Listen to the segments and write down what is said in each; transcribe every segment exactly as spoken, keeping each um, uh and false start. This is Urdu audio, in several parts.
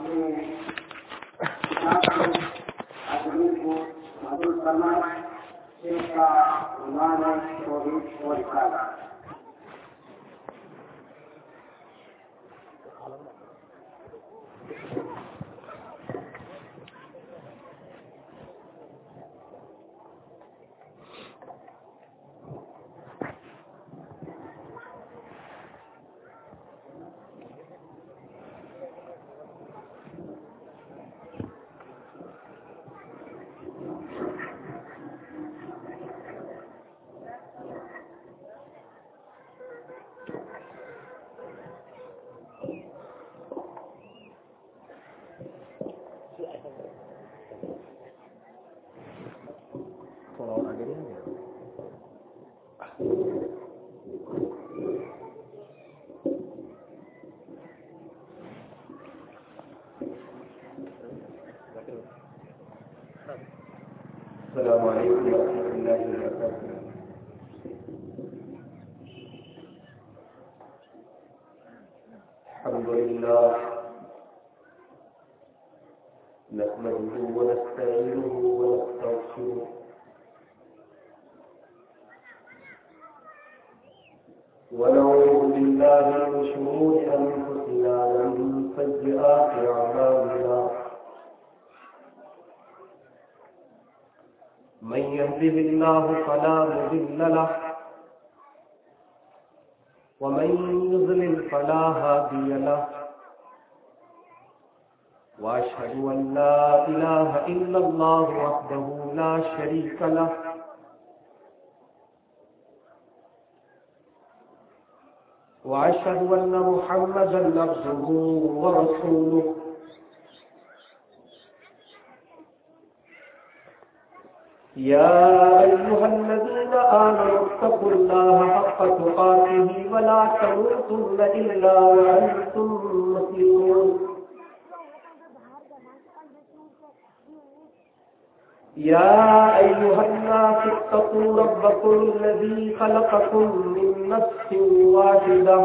السلام علیکم ورحمۃ اللہ وبرکاتہ. الحمد للہ نحمده ونستعینه ونستغفره ونعوذ بالله من شرور انفسنا ومن سيئات اعمالنا. من يهده الله فلا مضل له ومن يضلل فلا هادي له. وأشهد أن لا إله إلا الله وحده لا شريك له وأشهد أن محمدا عبده ورسوله. يا أيها الذين آمنوا اتقوا الله حق تقاته ولا تموتن إلا وأنتم مسلمون. يا أيها الناس اتقوا ربكم الذي خلقكم من نفس واحدة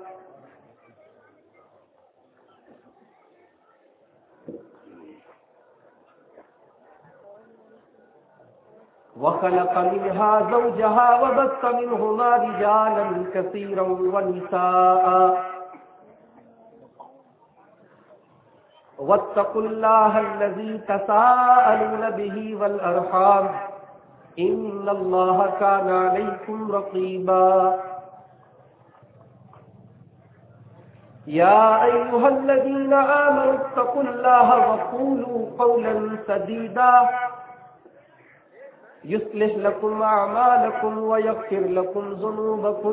وخلق منها زوجها وبث منهما رجالا كثيرا ونساء واتقوا الله الذي تساءلون به والأرحام إن الله كان عليكم رقيبا. يا أيها الذين آمنوا اتقوا الله وقولوا قولا سديدا يصلح لكم أعمالكم ويغفر لكم ذنوبكم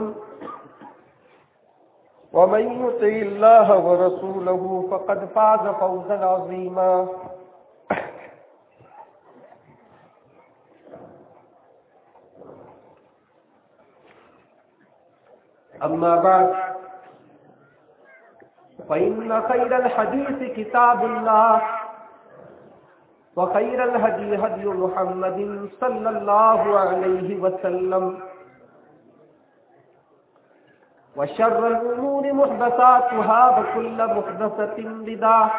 ومن يطع الله ورسوله فقد فاز فوزا عظيما. أما بعد فإن خير الحديث كتاب الله وخير الهدي هدي محمد صلى الله عليه وسلم وشر الأمور محدثاتها وكل محدثة بدعة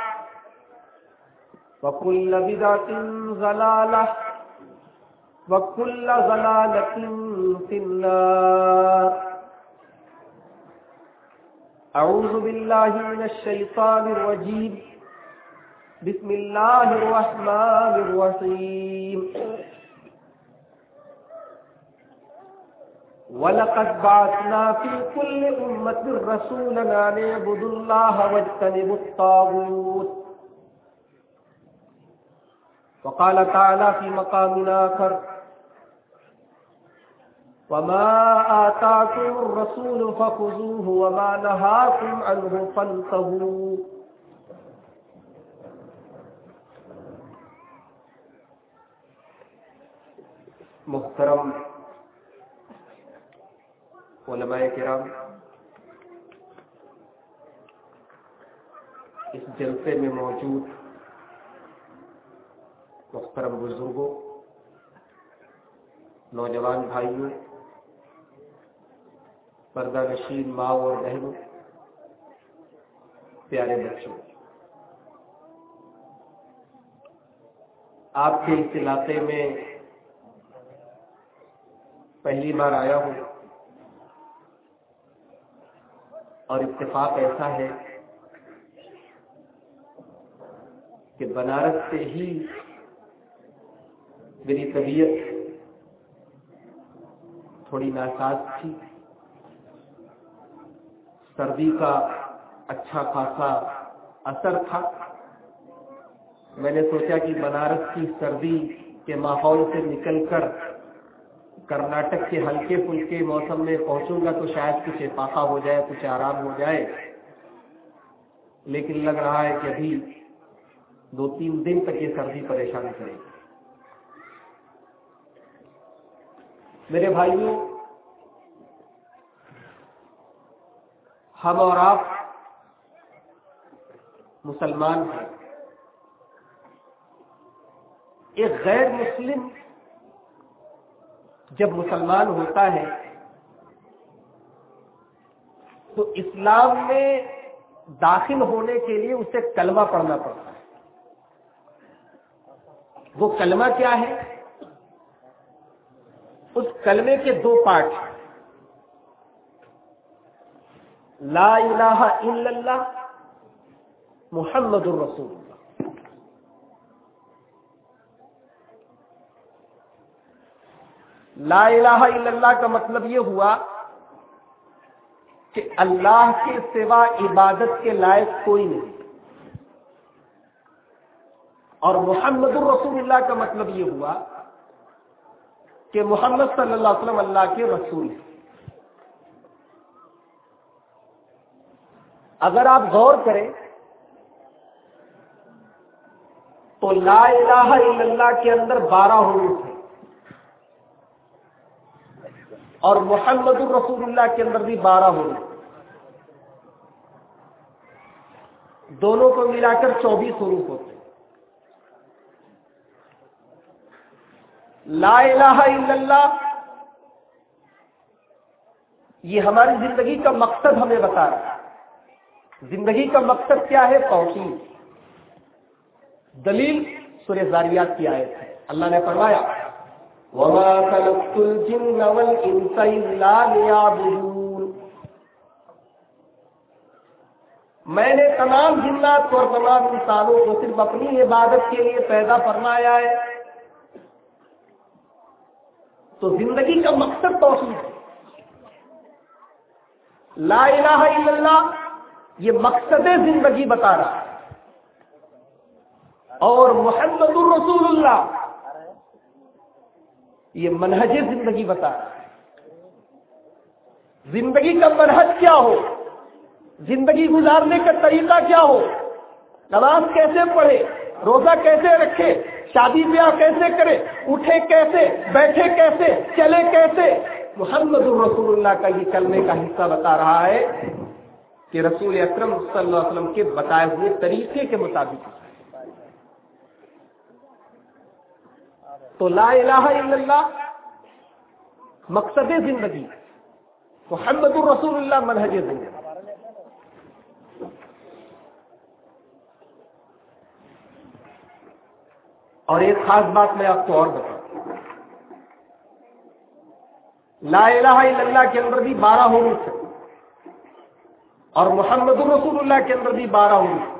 وكل بدعة ضلالة وكل ضلالة في النار. أعوذ بالله من الشيطان الرجيم. بسم الله الرحمن الرحيم. وَلَقَدْ بَعَثْنَا فِي كُلِّ أُمَّةٍ رَسُولًا أَنِ اعْبُدُوا اللَّهَ وَاجْتَنِبُوا الطَّاغُوتَ. وقال تعالى في مقام آخر: وَمَا آتَاكُمُ الرَّسُولُ فَخُذُوهُ وَمَا نَهَاكُمْ عَنْهُ فَانْتَهُوا. محترم علماء کرام، اس جلسے میں موجود محترم بزرگوں، نوجوان بھائیوں، پردہ نشین ماں اور بہنوں، پیارے بچوں، آپ کے اس علاقے میں پہلی بار آیا ہوں اور اتفاق ایسا ہے کہ بنارس سے ہی میری طبیعت تھوڑی ناساز تھی. سردی کا اچھا خاصا اثر تھا. میں نے سوچا کہ بنارس کی سردی کے ماحول سے نکل کر کرناٹک کے ہلکے پھلکے موسم میں پہنچوں گا تو شاید کچھ افاقہ ہو جائے, کچھ آرام ہو جائے, لیکن لگ رہا ہے کہ ابھی دو تین دن تک یہ سردی پریشان کرے گی. میرے بھائیوں, ہم اور آپ مسلمان ہیں. ایک غیر مسلم جب مسلمان ہوتا ہے تو اسلام میں داخل ہونے کے لیے اسے کلمہ پڑھنا پڑتا ہے. وہ کلمہ کیا ہے؟ اس کلمے کے دو پارٹ, لا الہ الا اللہ محمد الرسول اللہ. لا الہ الا اللہ کا مطلب یہ ہوا کہ اللہ کے سوا عبادت کے لائق کوئی نہیں, اور محمد الرسول اللہ کا مطلب یہ ہوا کہ محمد صلی اللہ علیہ وسلم اللہ کے رسول ہیں. اگر آپ غور کریں تو لا الہ الا اللہ کے اندر بارہ حروف ہیں اور محمد الرسول اللہ کے اندر بھی بارہ حروف, دونوں کو ملا کر چوبیس حروف ہوتے ہیں. لا الہ الا اللہ یہ ہماری زندگی کا مقصد ہمیں بتا رہا ہے. زندگی کا مقصد کیا ہے؟ توحید. دلیل سورہ ذاریات کی آیت ہے. اللہ نے فرمایا وَمَا خَلَقْتُ الْجِنَّ وَالْإِنسَ إِلَّا لِيَعْبُدُونِ, میں نے تمام جنات اور تمام انسانوں کو صرف اپنی عبادت کے لیے پیدا فرمایا ہے. تو زندگی کا مقصد توحید ہے. لا الہ الا اللہ یہ مقصد زندگی بتا رہا ہے, اور محمد الرسول اللہ یہ منہج زندگی بتا رہا ہے. زندگی کا منہج کیا ہو, زندگی گزارنے کا طریقہ کیا ہو, نماز کیسے پڑھے, روزہ کیسے رکھے, شادی بیاہ کیسے کرے, اٹھے کیسے, بیٹھے کیسے, چلے کیسے, محمد الرسول اللہ کا یہ کلمے کا حصہ بتا رہا ہے کہ رسول اکرم صلی اللہ علیہ وسلم کے بتائے ہوئے طریقے کے مطابق. تو لا الہ الا اللہ مقصد زندگی, محمد الرسول اللہ منہج زندگی. اور ایک خاص بات میں آپ کو اور بتاؤں, لا الہ الا اللہ کے اندر بھی بارہ حروف ہیں اور محمد الرسول اللہ کے اندر بھی بارہ حروف.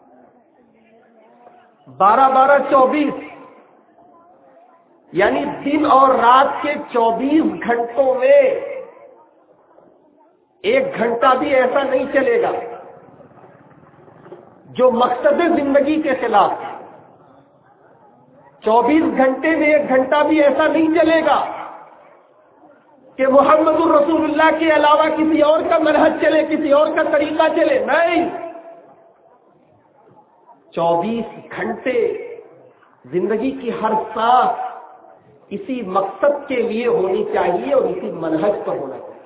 بارہ بارہ چوبیس, یعنی دن اور رات کے چوبیس گھنٹوں میں ایک گھنٹہ بھی ایسا نہیں چلے گا جو مقصد زندگی کے خلاف ہے. چوبیس گھنٹے میں ایک گھنٹہ بھی ایسا نہیں چلے گا کہ محمد الرسول اللہ کے علاوہ کسی اور کا منہج چلے, کسی اور کا طریقہ چلے. نہیں, چوبیس گھنٹے زندگی کی ہر سانس اسی مقصد کے لیے ہونی چاہیے اور اسی منہج پر ہونا چاہیے.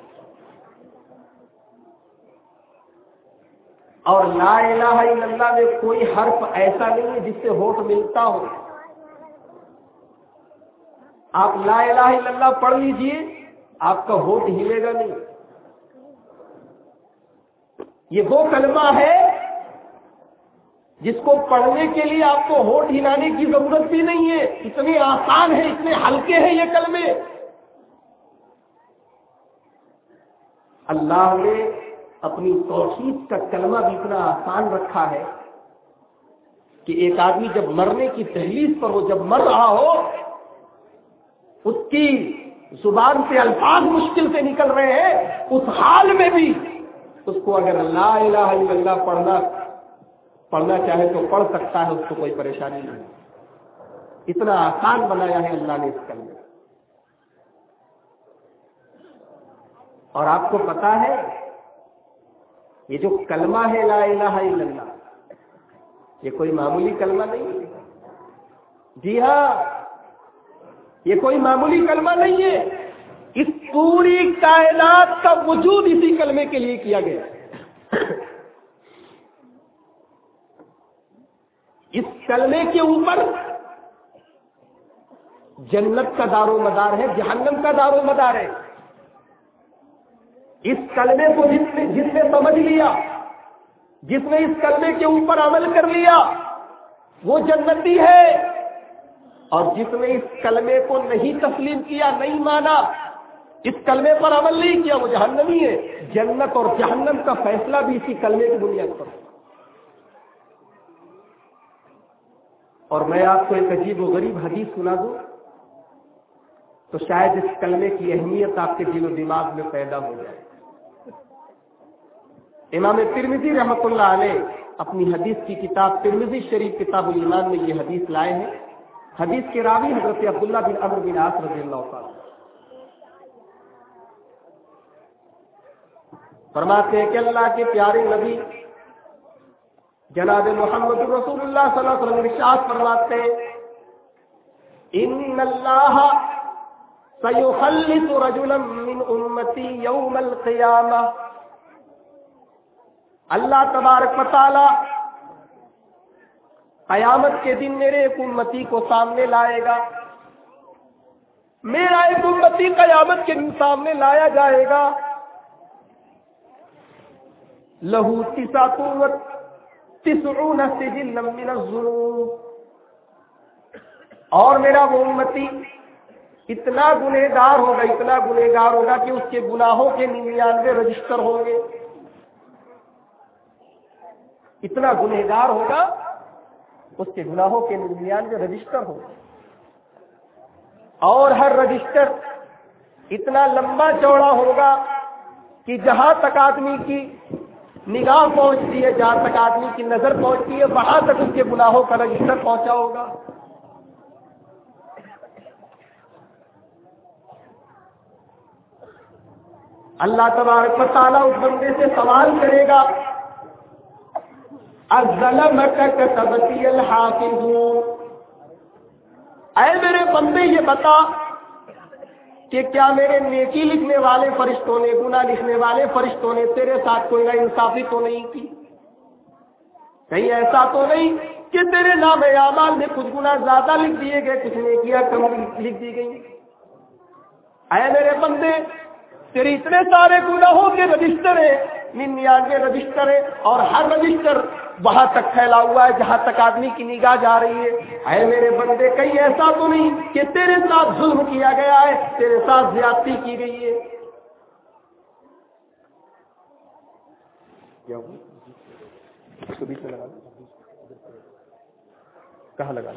اور لا الہ الا اللہ میں کوئی حرف ایسا نہیں ہے جس سے ہوٹ ملتا ہو. آپ لا الہ الا اللہ پڑھ لیجئے, آپ کا ہوٹ ہلے گا نہیں. یہ وہ کلمہ ہے جس کو پڑھنے کے لیے آپ کو ہونٹ ہلانے کی ضرورت بھی نہیں ہے، اتنے آسان ہے، اتنے ہلکے ہیں یہ کلمے۔ اللہ نے اپنی توحید کا کلمہ بھی اتنا آسان رکھا ہے کہ ایک آدمی جب مرنے کی تحلیل پر ہو، جب مر رہا ہو، اس کی زبان سے الفاظ مشکل سے نکل رہے ہیں، اس حال میں بھی اس کو اگر لا الہ الا اللہ پڑھنا پڑھنا چاہے تو پڑھ سکتا ہے، اس کو کوئی پریشانی نہیں۔ اتنا آسان بنایا ہے اللہ نے اس کلمے۔ اور آپ کو پتا ہے یہ جو کلمہ ہے لا الہ الا اللہ، یہ کوئی معمولی کلمہ نہیں ہے۔ جی ہاں، یہ کوئی معمولی کلمہ نہیں ہے، اس پوری کائنات کا وجود اسی کلمے کے لیے کیا گیا ہے۔ اس کلمے کے اوپر جنت کا دار و مدار ہے، جہنم کا دار و مدار ہے۔ اس کلمے کو جس نے جس نے سمجھ لیا، جس نے اس کلمے کے اوپر عمل کر لیا، وہ جنتی ہے، اور جس نے اس کلمے کو نہیں تسلیم کیا، نہیں مانا، اس کلمے پر عمل نہیں کیا، وہ جہنمی ہے۔ جنت اور جہنم کا فیصلہ بھی اسی کلمے کی بنیاد پر۔ اور میں آپ کو ایک عجیب و غریب حدیث سنا دوں تو شاید اس کلمے کی اہمیت آپ کے دل و دماغ میں پیدا ہو جائے۔ امام ترمذی رحمۃ اللہ علیہ اپنی حدیث کی کتاب ترمذی شریف کتاب الایمان میں یہ حدیث لائے ہیں۔ حدیث کے راوی حضرت عبداللہ بن عمرو بن عاص رضی اللہ عنہ فرماتے ہیں کہ اللہ کے پیارے نبی جناب محمد رسول اللہ صلی اللہ علیہ وسلم ارشاد فرماتے ہیں، ان اللہ سیخلص رجلا من امتی یوم القیامہ، اللہ تبارک و تعالی قیامت کے دن میرے ایک امتی کو سامنے لائے گا، میرا ایک امتی قیامت کے دن سامنے لایا جائے گا، لہو تسعۃ و تسعون سجلا من الذنوب، اور میرا وہ امتی اتنا گنہگار ہوگا، اتنا گنہگار ہوگا کہ اس کے گناہوں کے ننیانوے رجسٹر ہوں گے، اتنا گنہگار ہوگا اس کے گناہوں کے ننیانوے رجسٹر ہوں گے، اور ہر رجسٹر اتنا لمبا چوڑا ہوگا کہ جہاں تک آدمی کی نگاہ پہنچتی ہے، جہاں تک آدمی کی نظر پہنچتی ہے، وہاں تک اس کے گناہوں کا رجسٹر پہنچا ہوگا۔ اللہ تبارک و تعالیٰ اس بندے سے سوال کرے گا، الظلمک کتبتی الحافظون، اے میرے بندے یہ بتا کہ کیا میرے نیکی لکھنے والے فرشتوں نے، گناہ لکھنے والے فرشتوں نے تیرے ساتھ کوئی ناانصافی تو نہیں کی؟ کہیں ایسا تو نہیں کہ تیرے نام اعمال میں کچھ گناہ زیادہ لکھ دیے گئے، کچھ نیکیاں کم لکھ دی گئی؟ اے میرے بندے، تیرے اتنے سارے گناہوں کے رجسٹر ہیں، ننیانوے رجسٹر ہے، اور ہر رجسٹر وہاں تک پھیلا ہوا ہے جہاں تک آدمی کی نگاہ جا رہی ہے۔ اے میرے بندے، کہیں ایسا تو نہیں کہ تیرے ساتھ ظلم کیا گیا ہے، تیرے ساتھ زیادتی کی گئی ہے؟ کہاں لگا؟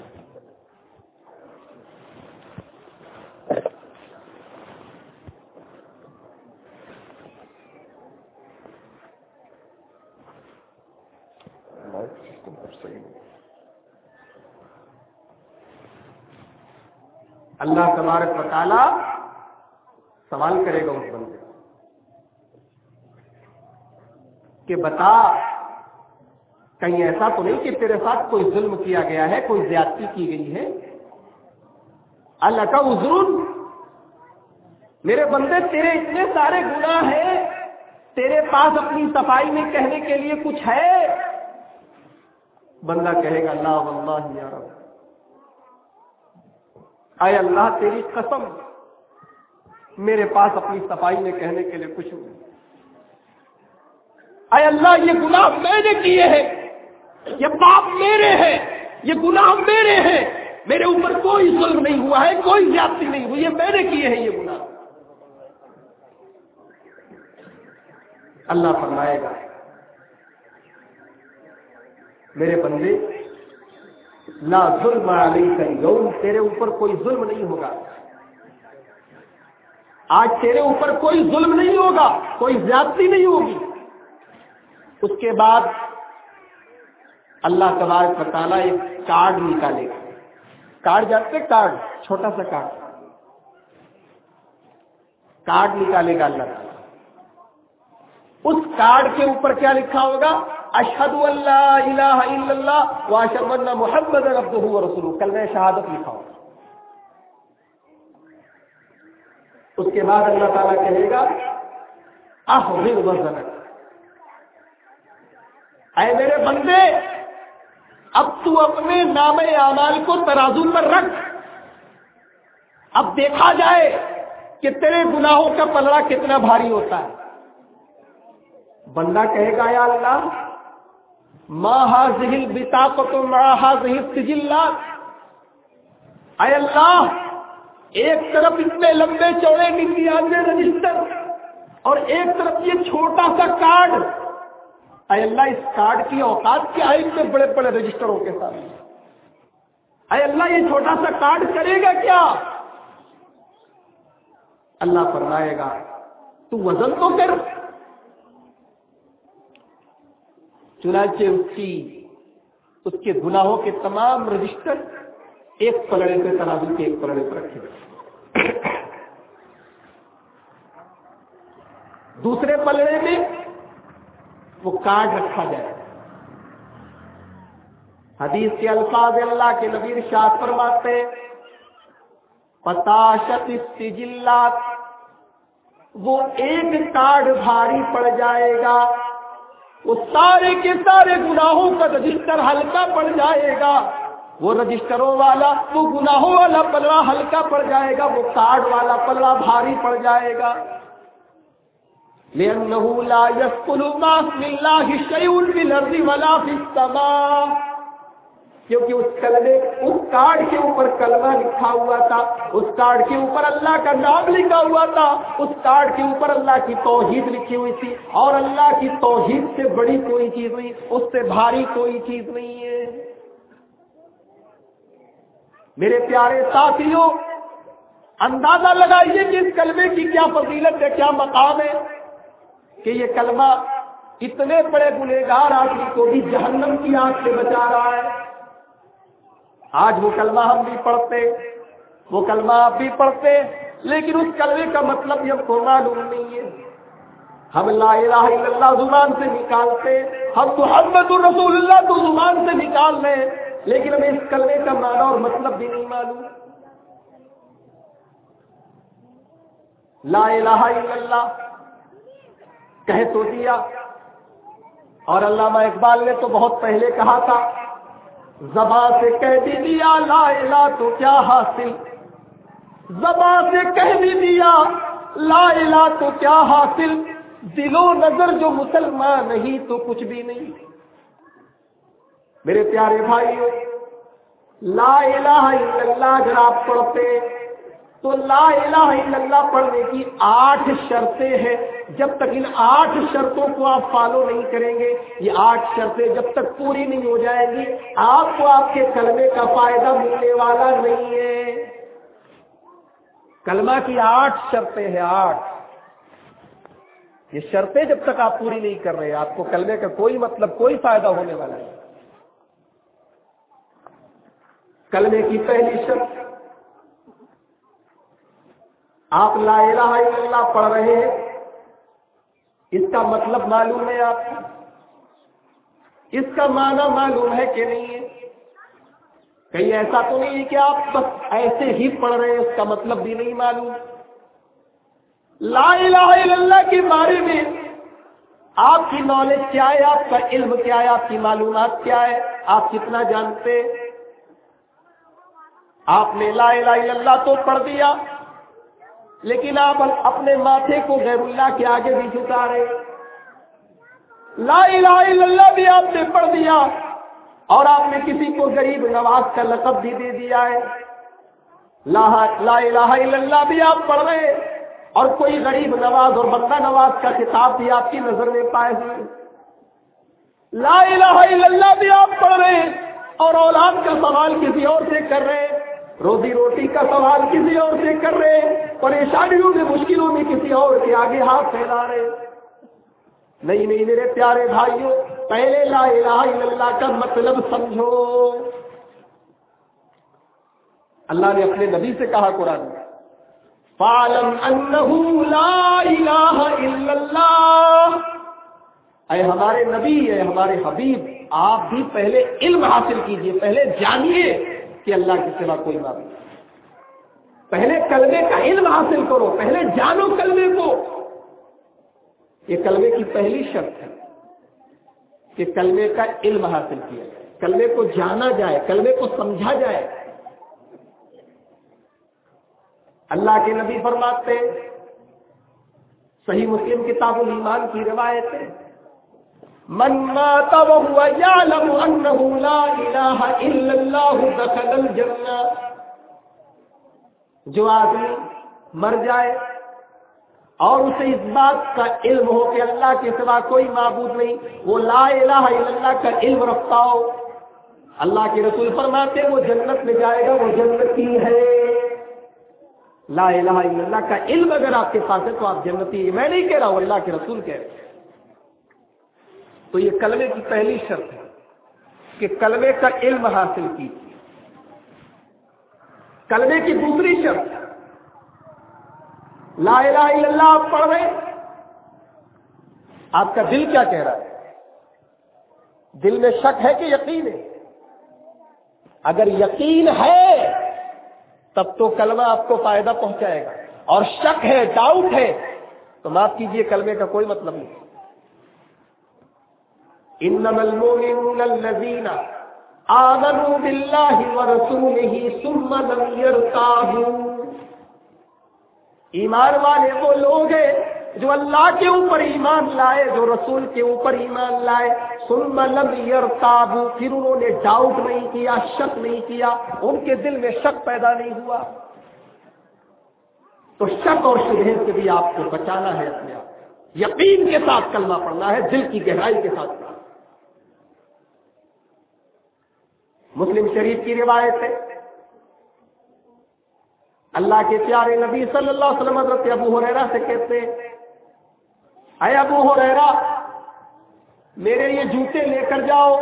اللہ تبارک و تعالی سوال کرے گا اس بندے کہ بتا، کہیں ایسا تو نہیں کہ تیرے ساتھ کوئی ظلم کیا گیا ہے، کوئی زیادتی کی گئی ہے؟ اللہ کا عذر، میرے بندے تیرے اتنے سارے گناہ ہیں، تیرے پاس اپنی صفائی میں کہنے کے لیے کچھ ہے؟ بندہ کہے گا اللہ واللہ یا رب، اے اللہ تیری قسم، میرے پاس اپنی صفائی میں کہنے کے لیے کچھ نہیں، اے اللہ یہ گناہ میں نے کیے ہیں، یہ پاپ میرے ہیں، یہ گناہ میرے ہیں، میرے اوپر کوئی ظلم نہیں ہوا ہے، کوئی زیادتی نہیں ہوئی ہے، میں نے کیے ہیں یہ گناہ. اللہ فرمائے گا میرے بندے لا ظلم علیک اليوم، تیرے اوپر کوئی ظلم نہیں ہوگا. آج تیرے اوپر کوئی ظلم نہیں ہوگا، کوئی زیادتی نہیں ہوگی. اس کے بعد اللہ تبارک و تعالیٰ ایک کارڈ نکالے گا. کارڈ جانتے؟ کارڈ، چھوٹا سا کارڈ کارڈ نکالے گا اللہ تعالیٰ. اس کارڈ کے اوپر کیا لکھا ہوگا؟ اشہد ان لا الہ الا اللہ واشہد ان محمد عبدہ ورسولہ، کلمہ شہادت لکھا ہوگا. اس کے بعد اللہ تعالیٰ کہے گا احضر وزنک، اے میرے بندے اب تو اپنے نام اعمال کو ترازو پر رکھ، اب دیکھا جائے کہ تیرے گناہوں کا پلڑا کتنا بھاری ہوتا ہے. بندہ کہے گا یا اللہ ما هذه البطاقة مع هذه السجلات، اے اللہ ایک طرف اتنے لمبے چوڑے ننیانوے رجسٹر اور ایک طرف یہ چھوٹا سا کارڈ، اے اللہ اس کارڈ کی اوقات کیا ہے اتنے بڑے بڑے رجسٹروں کے ساتھ؟ اے اللہ یہ چھوٹا سا کارڈ کرے گا کیا؟ اللہ فرمائے گا تو وزن تو کر. چنانچہ اس کی اس کے گناہوں کے تمام رجسٹر ایک پلڑے پہ ترازو کے ایک پلڑے پر رکھے گئے. دوسرے پلڑے میں وہ کارڈ رکھا جائے. حدیث کے الفاظ اللہ کے نبی ارشاد فرماتے پتاشت السجلات، وہ ایک کارڈ بھاری پڑ جائے گا، وہ سارے کے سارے گناہوں کا رجسٹر ہلکا پڑ جائے گا. وہ رجسٹروں والا وہ گناہوں والا پلڑا ہلکا پڑ جائے گا، وہ کارڈ والا پلڑا بھاری پڑ جائے گا. لِأَنَّهُ لَا يَسْقُلُ مَعَ اسْمِ اللَّهِ شَيْءٌ فِي الْأَرْضِ وَلَا فِي السَّمَاءِ، کیونکہ اس کلمے اس کارڈ کے اوپر کلمہ لکھا ہوا تھا، اس کارڈ کے اوپر اللہ کا نام لکھا ہوا تھا، اس کارڈ کے اوپر اللہ کی توحید لکھی ہوئی تھی، اور اللہ کی توحید سے بڑی کوئی چیز نہیں، اس سے بھاری کوئی چیز نہیں ہے. میرے پیارے ساتھیوں، اندازہ لگائیے کہ اس کلمے کی کیا فضیلت ہے، کیا مقام ہے کہ یہ کلمہ اتنے بڑے گنہگار آدمی کو بھی جہنم کی آگ سے بچا رہا ہے. آج وہ کلمہ ہم بھی پڑھتے، وہ کلمہ آپ بھی پڑھتے، لیکن اس کلمے کا مطلب ہم کو معلوم نہیں ہے. ہم لا الہ الا اللہ زبان سے نکالتے، ہم محمد الرسول اللہ تو زبان سے نکال رہے، لیکن ہمیں اس کلمے کا معنی اور مطلب بھی نہیں معلوم. لا الہ الا اللہ کہہ تو دیا، اور علامہ اقبال نے تو بہت پہلے کہا تھا زبان سے کہہ بھی دیا لا الہ تو کیا حاصل، زبان سے کہہ بھی دیا لا الہ تو کیا حاصل، دل و نظر جو مسلمان نہیں تو کچھ بھی نہیں. میرے پیارے بھائیوں، لا الہ الا اللہ اگر آپ پڑھتے تو لا الہ الا اللہ پڑھنے کی آٹھ شرطیں ہیں. جب تک ان آٹھ شرطوں کو آپ فالو نہیں کریں گے، یہ آٹھ شرطیں جب تک پوری نہیں ہو جائیں گی، آپ کو آپ کے کلمے کا فائدہ ملنے والا نہیں ہے. کلمہ کی آٹھ شرطیں ہیں، آٹھ. یہ شرطیں جب تک آپ پوری نہیں کر رہے، آپ کو کلمے کا کوئی مطلب کوئی فائدہ ہونے والا نہیں. کلمے کی پہلی شرط، آپ لا الہ الا اللہ پڑھ رہے ہیں، اس کا مطلب معلوم ہے آپ کو، اس کا معنی معلوم ہے کہ نہیں ہے. کہیں ایسا تو نہیں ہے کہ آپ بس ایسے ہی پڑھ رہے ہیں، اس کا مطلب بھی نہیں معلوم. لا الہ الا اللہ کے بارے میں آپ کی نالج کیا ہے، آپ کا علم کیا ہے، آپ کی معلومات کیا ہے، آپ کتنا جانتے. آپ نے لا الہ الا اللہ تو پڑھ دیا، لیکن آپ اپنے ماتھے کو غیر اللہ کے آگے بھی جھکا رہے. لا الہ الا اللہ بھی آپ نے پڑھ دیا، اور آپ نے کسی کو غریب نواز کا لقب بھی دے دیا ہے، لا لا الہ الا اللہ بھی آپ پڑھ رہے ہیں اور کوئی غریب نواز اور بندہ نواز کا خطاب بھی آپ کی نظر میں پائے ہوئے، لا الہ الا اللہ بھی آپ پڑھ رہے ہیں اور اولاد کا سوال کسی اور سے کر رہے ہیں، روزی روٹی کا سوال کسی اور سے کر رہے ہیں، پریشانیوں میں مشکلوں میں کسی اور کے آگے ہاتھ پھیلا رہے ہیں۔ نہیں نہیں میرے پیارے بھائیوں، پہلے لا الہ الا اللہ کا مطلب سمجھو۔ اللہ نے اپنے نبی سے کہا قرآن میں، فَاعْلَمْ أَنَّهُ لَا إِلَٰهَ إِلَّا اللَّهُ، اے ہمارے نبی، اے ہمارے حبیب، آپ بھی پہلے علم حاصل کیجئے، پہلے جانیے کہ اللہ کے سوا کوئی معبود نہیں، پہلے کلمے کا علم حاصل کرو، پہلے جانو کلمے کو۔ یہ کلمے کی پہلی شرط ہے کہ کلمے کا علم حاصل کیا جائے، کلمے کو جانا جائے، کلمے کو سمجھا جائے۔ اللہ کے نبی فرماتے ہیں، صحیح مسلم کتاب الایمان کی روایت ہے، من مات وهو يعلم انه لا الہ الا اللہ دخل الجنہ، جو آدمی مر جائے اور اسے اس بات کا علم ہو کہ اللہ کے سوا کوئی معبود نہیں، وہ لا الہ الا اللہ کا علم رکھتا ہو، اللہ کے رسول فرماتے ہیں وہ جنت میں جائے گا، وہ جنتی ہے۔ لا الہ الا اللہ کا علم اگر آپ کے پاس ہے تو آپ جنتی ہیں، میں نہیں کہہ رہا ہوں، اللہ کے رسول کہہ رہے ہیں۔ تو یہ کلمے کی پہلی شرط ہے کہ کلمے کا علم حاصل کیجیے۔ کلمے کی دوسری شرط، لا الہ الا اللہ آپ پڑھ رہے ہیں، آپ کا دل کیا کہہ رہا ہے؟ دل میں شک ہے کہ یقین ہے؟ اگر یقین ہے تب تو کلمہ آپ کو فائدہ پہنچائے گا، اور شک ہے، ڈاؤٹ ہے، تو معاف کیجیے کلمے کا کوئی مطلب نہیں۔ انما المؤمنون الذین آمنوا باللہ ورسولہ ثم لم یرتابوا، ایمان والے وہ لوگ ہیں جو اللہ کے اوپر ایمان لائے، جو رسول کے اوپر ایمان لائے، ثم لم یرتابوا، پھر انہوں نے ڈاؤٹ نہیں کیا، شک نہیں کیا، ان کے دل میں شک پیدا نہیں ہوا۔ تو شک اور شبہے سے بھی آپ کو بچانا ہے، اپنے آپ یقین کے ساتھ کلمہ پڑھنا ہے، دل کی گہرائی کے ساتھ پڑھنا۔ مسلم شریف کی روایت ہے، اللہ کے پیارے نبی صلی اللہ علیہ وسلم حضرت ابو ہریرہ سے کہتے ہیں، اے ابو ہریرہ میرے یہ جوتے لے کر جاؤ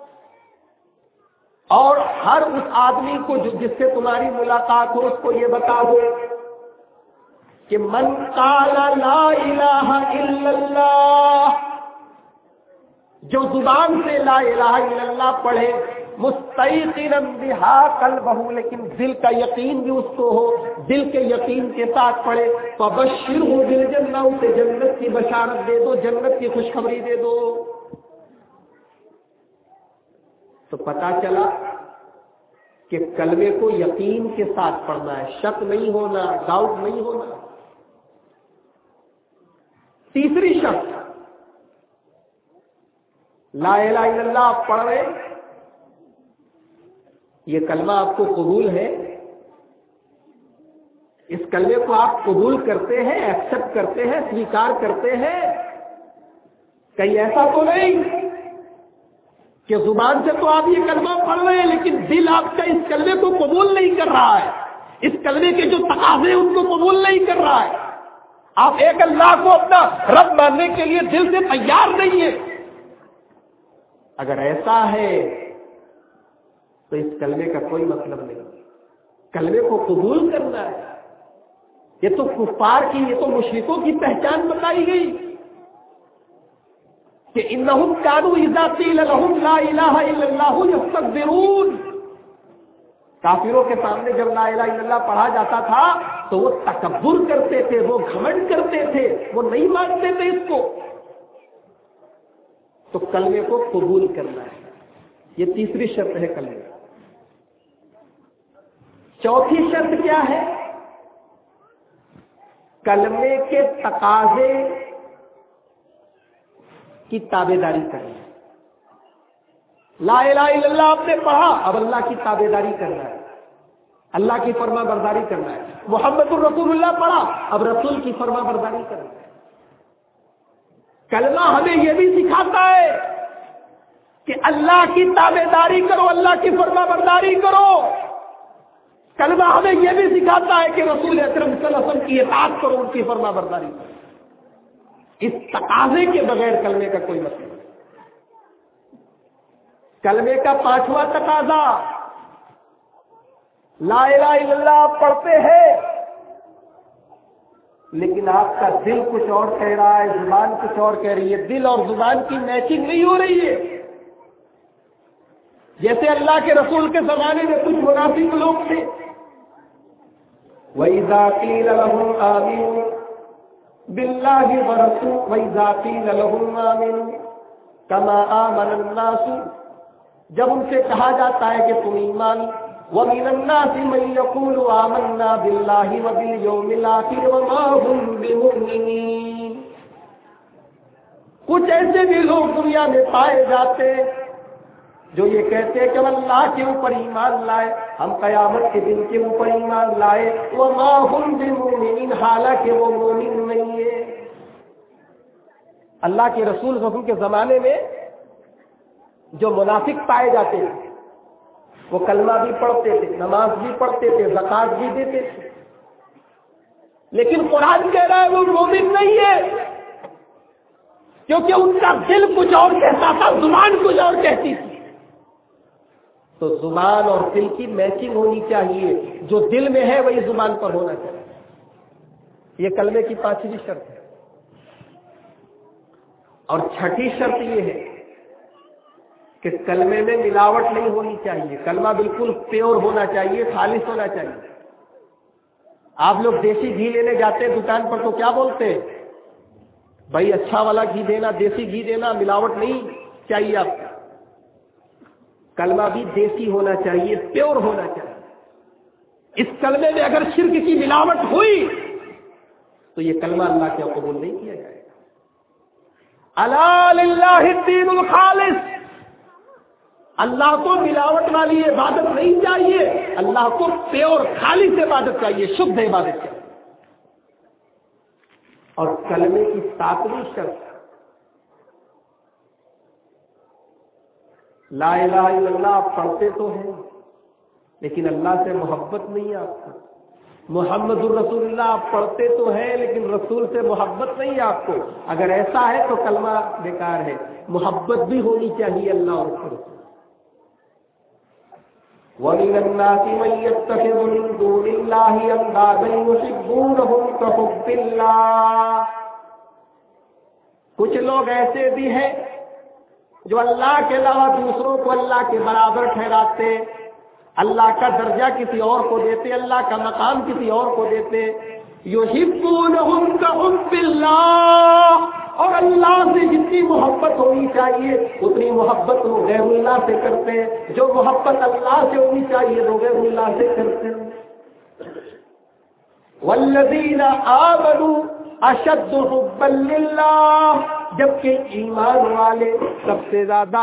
اور ہر اس آدمی کو جس سے تمہاری ملاقات ہو اس کو یہ بتا دو کہ من قال لا الہ الا اللہ، جو زبان سے لا الہ الا اللہ پڑھے، مستیقنا بہا قلبہ، لیکن دل کا یقین بھی اس کو ہو، دل کے یقین کے ساتھ پڑھے، فبشرہ بالجنہ، اسے جنت کی بشارت دے دو، جنت کی خوشخبری دے دو۔ تو پتا چلا کہ کلمے کو یقین کے ساتھ پڑھنا ہے، شک نہیں ہونا، ڈاؤٹ نہیں ہونا۔ تیسری شرط، لا الہ الا اللہ آپ پڑھ رہے، یہ کلمہ آپ کو قبول ہے، اس کلمے کو آپ قبول کرتے ہیں، ایکسپٹ کرتے ہیں، سویکار کرتے ہیں؟ کہیں ایسا تو نہیں کہ زبان سے تو آپ یہ کلمہ پڑھ رہے ہیں لیکن دل آپ کا اس کلمے کو قبول نہیں کر رہا ہے، اس کلمے کے جو تقاضے ان کو قبول نہیں کر رہا ہے، آپ ایک اللہ کو اپنا رب ماننے کے لیے دل سے تیار نہیں ہے۔ اگر ایسا ہے تو اس کلمے کا کوئی مطلب نہیں۔ کلمے کو قبول کرنا ہے، یہ تو کفار کی، یہ تو مشرکوں کی پہچان بتائی گئی کہ انہم کانوا اذا قیل لہم لا الہ الا اللہ یستکبرون، کافروں کے سامنے جب لا الہ الا اللہ پڑھا جاتا تھا تو وہ تکبر کرتے تھے، وہ گھمنڈ کرتے تھے، وہ نہیں مانتے تھے اس کو۔ تو کلمے کو قبول کرنا ہے، یہ تیسری شرط ہے کلمے۔ چوتھی شرط کیا ہے؟ کلمے کے تقاضے کی تابع داری کرنا۔ لا الہ الا اللہ آپ نے پڑھا، اب اللہ کی تابعداری کرنا ہے، اللہ کی فرما برداری کرنا ہے۔ محمد الرسول اللہ پڑھا، اب رسول کی فرما برداری کرنا ہے۔ کلمہ ہمیں یہ بھی سکھاتا ہے کہ اللہ کی تابعداری کرو، اللہ کی فرما برداری کرو۔ کلمہ ہمیں یہ بھی سکھاتا ہے کہ رسول اکرم صلی اللہ علیہ وسلم کی اطاعت کرو، ان کی فرما برداری کرو۔ اس تقاضے کے بغیر کلمے کا کوئی مطلب نہیں۔ کلمے کا پانچواں تقاضا، لا الہ الا اللہ آپ پڑھتے ہیں لیکن آپ کا دل کچھ اور کہہ رہا ہے، زبان کچھ اور کہہ رہی ہے، دل اور زبان کی میچنگ نہیں ہو رہی ہے۔ جیسے اللہ کے رسول کے زمانے میں کچھ منافق لوگ تھے، وَإِذَا قِيلَ لَهُمْ آمِنُوا بِاللَّهِ وَرَسُولِهِ وَإِذَا قِيلَ لَهُمْ آمِنُوا كَمَا آمَنَ النَّاسُ، جب ان سے کہا جاتا ہے کہ تم ایمان، وَمِنَ النَّاسِ مَن يَقُولُ آمَنَّا بِاللَّهِ وَبِالْيَوْمِ الْآخِرِ وَمَا هُمْ بِمُؤْمِنِينَ، کچھ ایسے بھی لوگ دنیا میں پائے جاتے جو یہ کہتے ہیں کہ ہم اللہ کے اوپر ایمان لائے، ہم قیامت کے دن کے اوپر ایمان لائے، وَمَا هُمْ بِمُؤْمِنِينَ، حالانکہ وہ مومن نہیں ہے۔ اللہ کے رسول صلی اللہ علیہ وسلم کے زمانے میں جو منافق پائے جاتے تھے وہ کلمہ بھی پڑھتے تھے، نماز بھی پڑھتے تھے، زکات بھی دیتے تھے، لیکن قرآن کہہ رہا ہے وہ مومن نہیں ہے، کیونکہ ان کا دل کچھ اور کہتا تھا، زبان کچھ اور کہتی تھی۔ تو زبان اور دل کی میچنگ ہونی چاہیے، جو دل میں ہے وہی زبان پر ہونا چاہیے۔ یہ کلمے کی پانچویں شرط ہے۔ اور چھٹی شرط یہ ہے کہ کلمے میں ملاوٹ نہیں ہونی چاہیے، کلمہ بالکل پیور ہونا چاہیے، خالص ہونا چاہیے۔ آپ لوگ دیسی گھی لینے جاتے ہیں دکان پر تو کیا بولتے ہیں؟ بھائی اچھا والا گھی دینا، دیسی گھی دینا، ملاوٹ نہیں چاہیے آپ کو۔ کلمہ بھی دیسی ہونا چاہیے، پیور ہونا چاہیے۔ اس کلمے میں اگر شرک کی ملاوٹ ہوئی تو یہ کلمہ اللہ کے قبول نہیں کیا جائے گا۔ الا للہ الدین الخالص، اللہ کو ملاوٹ والی عبادت نہیں چاہیے، اللہ کو پیور خالص عبادت چاہیے، شدھ عبادت چاہیے۔ اور کلمے کی ساتویں شرط، لا الہ الا اللہ آپ پڑھتے تو ہیں لیکن اللہ سے محبت نہیں ہے آپ کو۔ محمد الرسول اللہ آپ پڑھتے تو ہیں لیکن رسول سے محبت نہیں ہے آپ کو۔ اگر ایسا ہے تو کلمہ بیکار ہے۔ محبت بھی ہونی چاہیے اللہ اور رسول سے۔ وَمِنَ النَّاسِ مَن يَتَّخِذُ مِن دُونِ اللَّهِ أَندَادًا يُحِبُّونَهُمْ كَحُبِّ اللَّهِ، کچھ لوگ ایسے بھی ہیں جو اللہ کے علاوہ دوسروں کو اللہ کے برابر ٹھہراتے، اللہ کا درجہ کسی اور کو دیتے، اللہ کا مقام کسی اور کو دیتے۔ یحبونہم کحب اللہ، اور اللہ سے جتنی محبت ہونی چاہیے اتنی محبت وہ غیر اللہ سے کرتے ہیں، جو محبت اللہ سے ہونی چاہیے وہ غیر اللہ سے کرتے ہیں۔ والذین آمنوا اشد حبا للہ، جبکہ ایمان والے سب سے زیادہ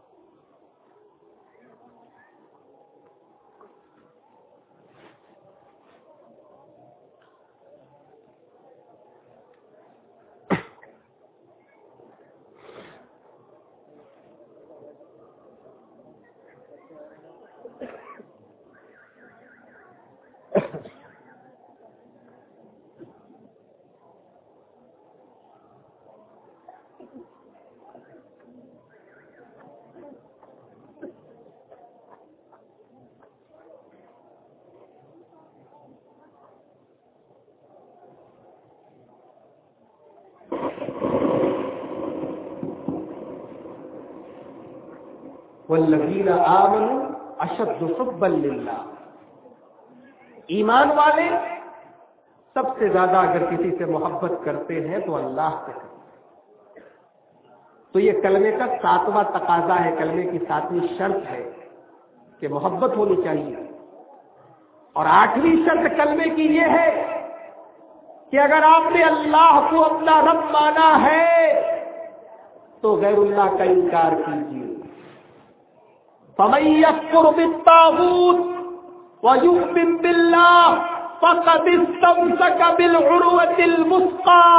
والذین آمنوا اشد حبا للہ، ایمان والے سب سے زیادہ اگر کسی سے محبت کرتے ہیں تو اللہ سے کرتے ہیں۔ تو یہ کلمے کا ساتواں تقاضا ہے، کلمے کی ساتویں شرط ہے کہ محبت ہونی چاہیے۔ اور آٹھویں شرط کلمے کی یہ ہے کہ اگر آپ نے اللہ کو اپنا رب مانا ہے تو غیر اللہ کا انکار کیجیے۔ فَمَن يَكْفُرْ بِالطَّاغُوتِ وَيُؤْمِن بِاللَّهِ فَقَدِ اسْتَمْسَكَ بِالْعُرْوَةِ الْوُثْقَىٰ۔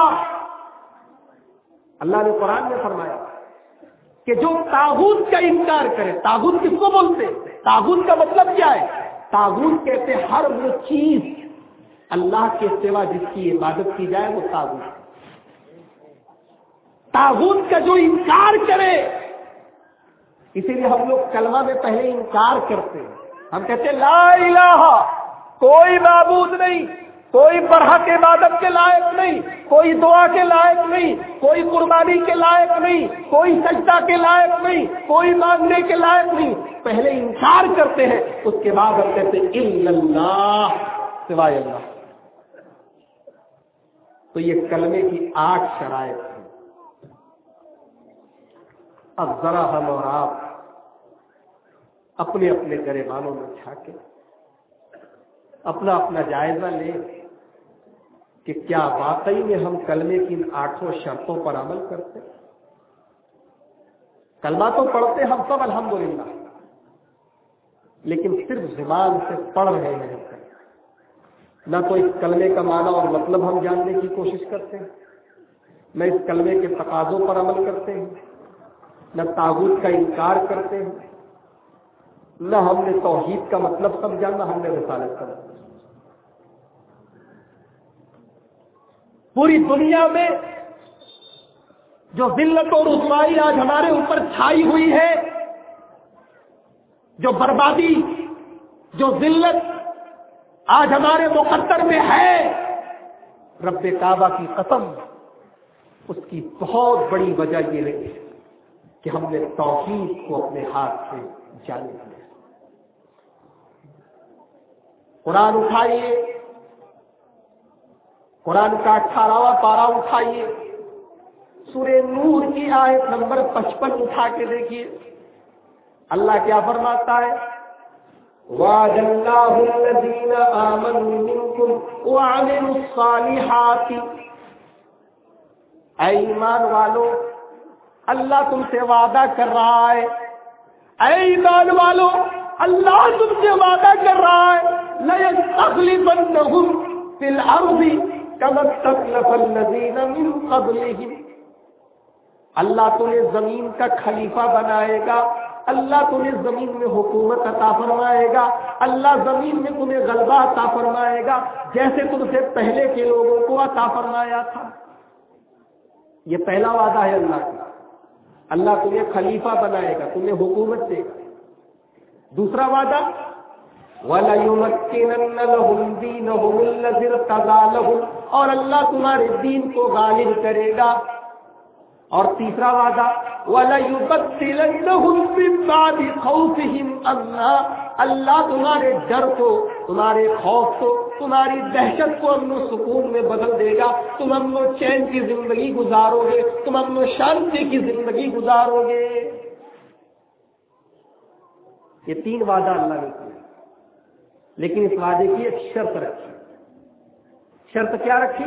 اللہ نے قرآن میں فرمایا کہ جو طاغوت کا انکار کرے، طاغوت کس کو بولتے ہیں؟ طاغوت کا مطلب کیا ہے؟ طاغوت کہتے ہیں ہر وہ چیز اللہ کے سوا جس کی عبادت کی جائے وہ طاغوت۔ طاغوت کا جو انکار کرے، اسی لیے ہم لوگ کلمہ میں پہلے انکار کرتے ہیں، ہم کہتے ہیں لا الہ، کوئی معبود نہیں، کوئی برحق عبادت کے لائق نہیں، کوئی دعا کے لائق نہیں، کوئی قربانی کے لائق نہیں، کوئی سجدہ کے لائق نہیں، کوئی مانگنے کے لائق نہیں، پہلے انکار کرتے ہیں، اس کے بعد ہم کہتے ہیں الا اللہ، سوائے اللہ۔ تو یہ کلمے کی آٹھ شرائط ہیں۔ اب ذرا ہم اور آپ اپنے اپنے گریبانوں میں جھانکیں، اپنا اپنا جائزہ لیں کہ کیا واقعی میں ہم کلمے کی ان آٹھوں شرطوں پر عمل کرتے ہیں؟ کلمہ تو پڑھتے ہم سب الحمدللہ، لیکن صرف زبان سے پڑھ رہے ہیں، نہ تو اس کلمے کا معنی اور مطلب ہم جاننے کی کوشش کرتے ہیں، نہ اس کلمے کے تقاضوں پر عمل کرتے ہیں، نہ طاغوت کا انکار کرتے ہیں، نہ ہم نے توحید کا مطلب سمجھا، نہ ہم نے رسالت کا مطلب۔ پوری دنیا میں جو ذلت اور رسوائی آج ہمارے اوپر چھائی ہوئی ہے، جو بربادی، جو ذلت آج ہمارے مقدر میں ہے، رب کعبہ کی قسم، اس کی بہت بڑی وجہ یہ ہے کہ ہم نے توحید کو اپنے ہاتھ سے جانے دیا۔ قرآن اٹھائیے، قرآن کا اٹھارہواں پارہ اٹھائیے، سورہ نور کی آیت نمبر پچپن اٹھا کے دیکھیے، اللہ کیا فرماتا ہے؟ وعد اللہ الذین آمنوا منکم وعملوا الصالحات، اے ایمان والو، اللہ تم سے وعدہ کر رہا ہے، اے ایمان والو، اللہ تم سے وعدہ کر رہا ہے، لَيَسْتَخْلِفَنَّهُمْ فِي الْأَرْضِ كَمَا اسْتَخْلَفَ الَّذِينَ مِنْ قَبْلِهِمْ، اللہ تمہیں زمین کا خلیفہ بنائے گا، اللہ تمہیں زمین میں حکومت عطا فرمائے گا، اللہ زمین میں تمہیں غلبہ عطا فرمائے گا جیسے تم سے پہلے کے لوگوں کو عطا فرمایا تھا۔ یہ پہلا وعدہ ہے اللہ کا، اللہ تمہیں خلیفہ بنائے گا، تمہیں حکومت دے گا۔ دوسرا وعدہ وَلَيُمَكِّنَنَّ لَهُمْ دِينَهُمُ الَّذِي ارْتَضَىٰ لَهُمْ، اور اللہ تمہارے دین کو غالب کرے گا۔ اور تیسرا وعدہ وَلَيُبَدِّلَنَّهُم مِّن بَعْدِ خَوْفِهِمْ أَمْنًا، اللہ تمہارے ڈر کو، تمہارے خوف کو، تمہاری دہشت کو امن و سکون میں بدل دے گا، تم امن و چین کی زندگی گزارو گے، تم امن و شانتی کی زندگی گزارو گے۔ یہ تین وعدہ اللہ نے کیا، لیکن اس وعدے کی ایک شرط رکھی۔ شرط کیا رکھی؟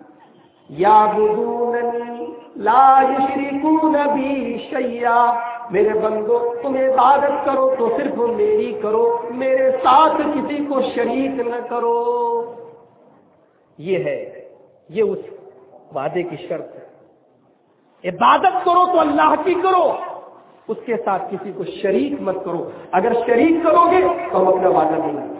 یعبدوننی لا یشرکون بی شیئا، میرے بندو تم عبادت کرو تو صرف میری کرو، میرے ساتھ کسی کو شریک نہ کرو۔ یہ ہے، یہ اس وعدے کی شرط ہے۔ عبادت کرو تو اللہ کی کرو، اس کے ساتھ کسی کو شریک مت کرو، اگر شریک کرو گے تو ہم اپنا وعدہ نہیں کریں۔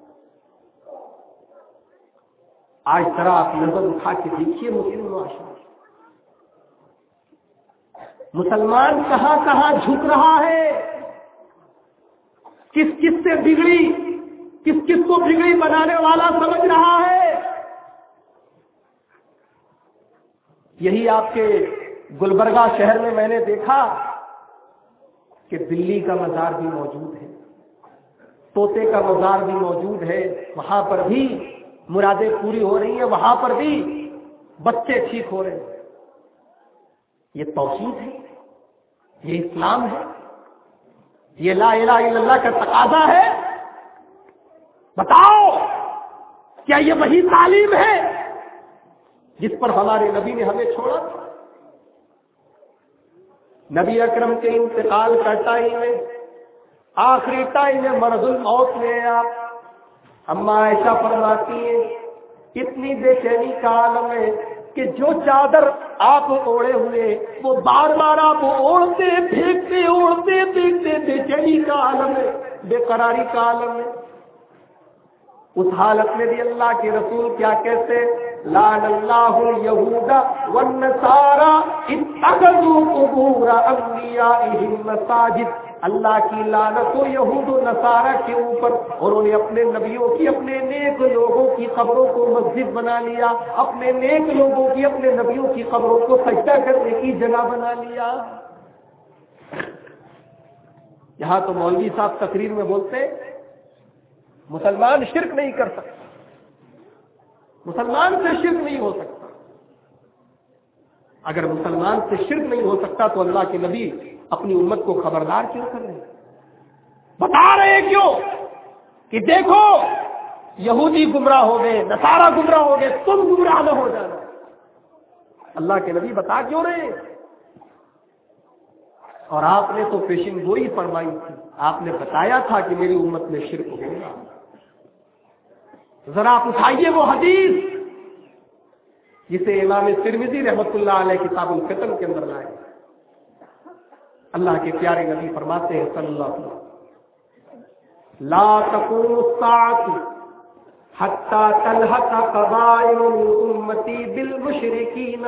آج ذرا آپ نظر اٹھا کے دیکھیے مسلم معاشرہ، مسلمان کہاں کہاں جھک رہا ہے، کس کس سے بگڑی، کس کس کو بگڑی بنانے والا سمجھ رہا ہے۔ یہی آپ کے گلبرگہ شہر میں میں نے دیکھا کہ بلی کا مزار بھی موجود ہے، طوطے کا مزار بھی موجود ہے، وہاں پر بھی مرادیں پوری ہو رہی ہیں، وہاں پر بھی بچے ٹھیک ہو رہے ہیں۔ یہ توحید ہے، یہ اسلام ہے، یہ لا الہ الا اللہ کا تقاضا ہے۔ بتاؤ کیا یہ وہی تعلیم ہے جس پر ہمارے نبی نے ہمیں چھوڑا تھا؟ نبی اکرم کے انتقال کا ٹائم میں آخری ٹائم میں مرض الموت میں آپ اما عائشہ فرماتی ہیں اتنی بے چینی کا عالم ہے کہ جو چادر آپ اوڑے ہوئے وہ بار بار آپ اوڑھتے پھینکتے اوڑھتے پھینکتے بے چینی کا عالم ہے، بے قراری کا عالم ہے۔ اس حالت میں بھی اللہ کے رسول کیا کہتے؟ لعن اللہ الیہود والنصارى اتخذوا قبور انبیائہم مساجد، اللہ کی لعنت ہو یہود و نصارہ کے اوپر، انہوں نے اپنے نبیوں کی اپنے نیک لوگوں کی قبروں کو مسجد بنا لیا، اپنے نیک لوگوں کی اپنے نبیوں کی قبروں کو سجدہ کرنے کی جگہ بنا لیا۔ یہاں تو مولوی صاحب تقریر میں بولتے مسلمان شرک نہیں کر سکتا، مسلمان سے شرک نہیں ہو سکتا۔ اگر مسلمان سے شرک نہیں ہو سکتا تو اللہ کے نبی اپنی امت کو خبردار کیوں کر رہے ہیں، بتا رہے کیوں کہ دیکھو یہودی گمراہ ہو گئے، نصارہ گمراہ ہو گئے، تم گمراہ نہ ہو جانا۔ اللہ کے نبی بتا کیوں رہے؟ اور آپ نے تو پیشن گوئی فرمائی تھی، آپ نے بتایا تھا کہ میری امت میں شرک ہوگا۔ ذرا آپ اٹھائیے وہ حدیث جسے امام ترمذی رحمۃ اللہ علیہ کتاب الفتن کے اندر لائے۔ اللہ کے پیارے نبی فرماتے ہیں صلی اللہ علیہ وسلم لا تقوم الساعة حتى تلحق قبائل من امتی بالمشرکین،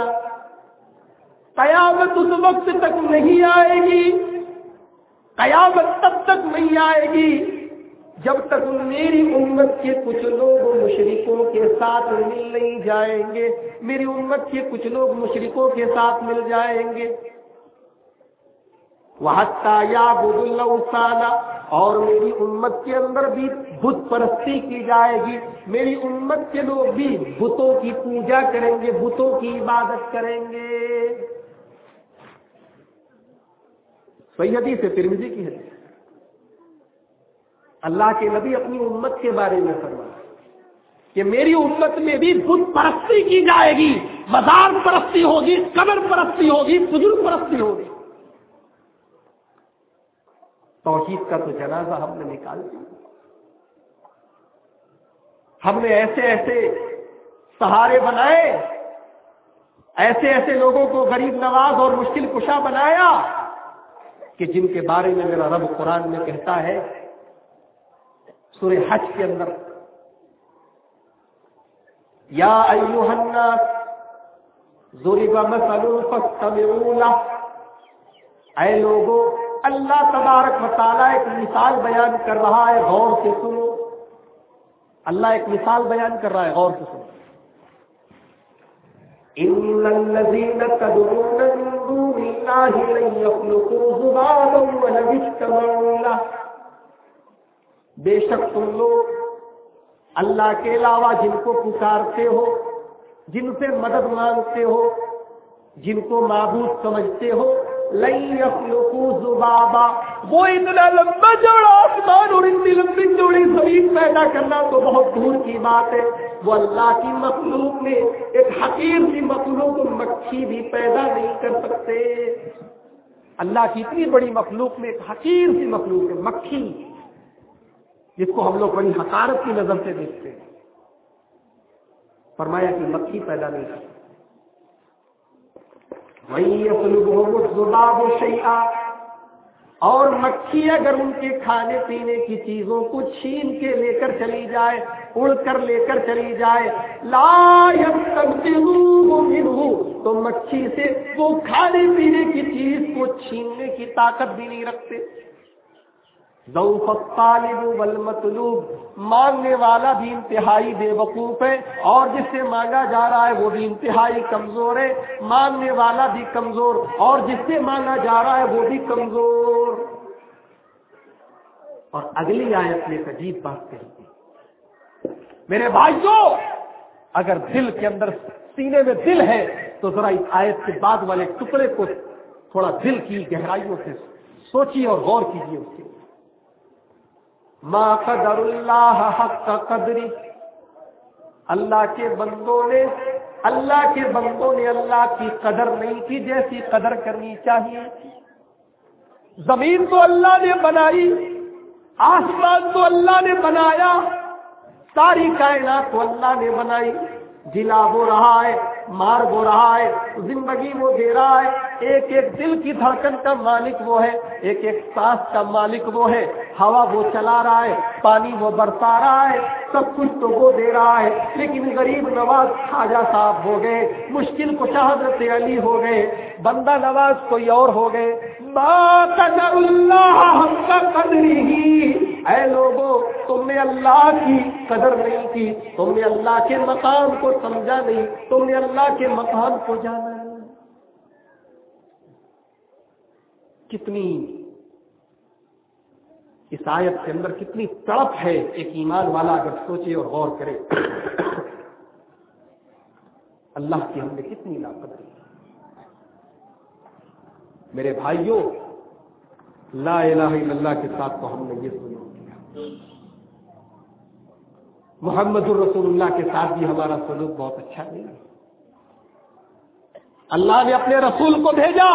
قیامت اس وقت تک نہیں آئے گی، قیامت تب تک نہیں آئے گی جب تک میری امت کے کچھ لوگ مشرکوں کے ساتھ مل نہیں جائیں گے، میری امت کے کچھ لوگ مشرکوں کے ساتھ مل جائیں گے۔ وَحَتَّى يَعْبُدُ الْأَوْثَانَ، اور میری امت کے اندر بھی بت پرستی کی جائے گی، میری امت کے لوگ بھی بتوں کی پوجا کریں گے، بتوں کی عبادت کریں گے۔ صحیح حدیث ہے، ترمذی کی حدیث۔ اللہ کے نبی اپنی امت کے بارے میں فرمایا کہ میری امت میں بھی بت پرستی کی جائے گی، بازار پرستی ہوگی، قبر پرستی ہوگی، بزرگ پرستی ہوگی۔ توحید کا تو جنازہ ہم نے نکال دیا، ہم نے ایسے ایسے سہارے بنائے، ایسے ایسے لوگوں کو غریب نواز اور مشکل کشا بنایا کہ جن کے بارے میں میرا رب قرآن میں کہتا ہے سورہ حج کے اندر، یا ایھا الناس ضرب مثل فاستمعوا لہ، اے لوگوں اللہ تبارک و تعالیٰ ایک مثال بیان کر رہا ہے، غور سے سنو۔ اللہ ایک مثال بیان کر رہا ہے، غور سے سنو۔ ان الذین تدعون من دون اللہ لن یخلقوا ذبابا ولو اجتمعوا لہ، بے شک تم لوگ اللہ کے علاوہ جن کو پکارتے ہو، جن سے مدد مانگتے ہو، جن کو معبود سمجھتے ہو، لن یخلقوا ذبابا، وہ اتنا لمبا چوڑا آسمان اور اتنی لمبی چوڑی زمین پیدا کرنا تو بہت دور کی بات ہے، وہ اللہ کی مخلوق میں ایک حقیر سی مخلوق مکھی بھی پیدا نہیں کر سکتے۔ اللہ کی اتنی بڑی مخلوق میں ایک حقیر سی مخلوق ہے مکھی، جس کو ہم لوگ بڑی حقارت کی نظر سے دیکھتے ہیں، فرمایا کہ مکھی پیدا نہیں کرتی۔ وَإِن يَسْلُبْهُمُ الذُّبَابُ شَيْئًا، اور مکھی اگر ان کے کھانے پینے کی چیزوں کو چھین کے لے کر چلی جائے، اڑ کر لے کر چلی جائے، لا يَسْتَنقِذُوهُ مِنْهُ، تو مکھی سے وہ کھانے پینے کی چیز کو چھیننے کی طاقت بھی نہیں رکھتے۔ ضعف الطالب والمطلوب، مانگنے والا بھی انتہائی بے وقوف ہے اور جس سے مانگا جا رہا ہے وہ بھی انتہائی کمزور ہے، مانگنے والا بھی کمزور اور جس سے مانگا جا رہا ہے وہ بھی کمزور۔ اور اگلی آیت میں عجیب بات کہی، میرے بھائیوں اگر دل کے اندر سینے میں دل ہے تو ذرا اس آیت کے بعد والے ٹکڑے کو تھوڑا دل کی گہرائیوں سے سوچیے اور غور کیجیے اس کے۔ ما قدر اللہ حق قدری، اللہ کے بندوں نے اللہ کے بندوں نے اللہ کی قدر نہیں کی جیسی قدر کرنی چاہیے۔ زمین تو اللہ نے بنائی، آسمان تو اللہ نے بنایا، ساری کائنات تو اللہ نے بنائی، جلا وہ رہا ہے، مار وہ رہا ہے، زندگی وہ دے رہا ہے، ایک ایک دل کی دھڑکن کا مالک وہ ہے، ایک ایک سانس کا مالک وہ ہے، ہوا وہ چلا رہا ہے، پانی وہ برسا رہا ہے، سب کچھ تو وہ دے رہا ہے، لیکن غریب نواز خواجہ صاحب ہو گئے، مشکل کشا حضرت علی ہو گئے، بندہ نواز کوئی اور ہو گئے۔ ما قدر اللہ حق قدرہ، اے لوگوں تم نے اللہ کی قدر نہیں کی، تم نے اللہ کے مقام کو سمجھا نہیں، تم نے اللہ کے مقام کو جانا نہیں۔ کتنی اس آیت کے اندر کتنی تڑپ ہے، ایک ایمان والا اگر سوچے اور غور کرے اللہ کی ہم نے کتنی ناقدری۔ میرے بھائیوں، لا الہ الا اللہ کے ساتھ تو ہم نے یہ سلوک کیا، محمد الرسول اللہ کے ساتھ بھی ہمارا سلوک بہت اچھا نہیں ہے۔ اللہ نے اپنے رسول کو بھیجا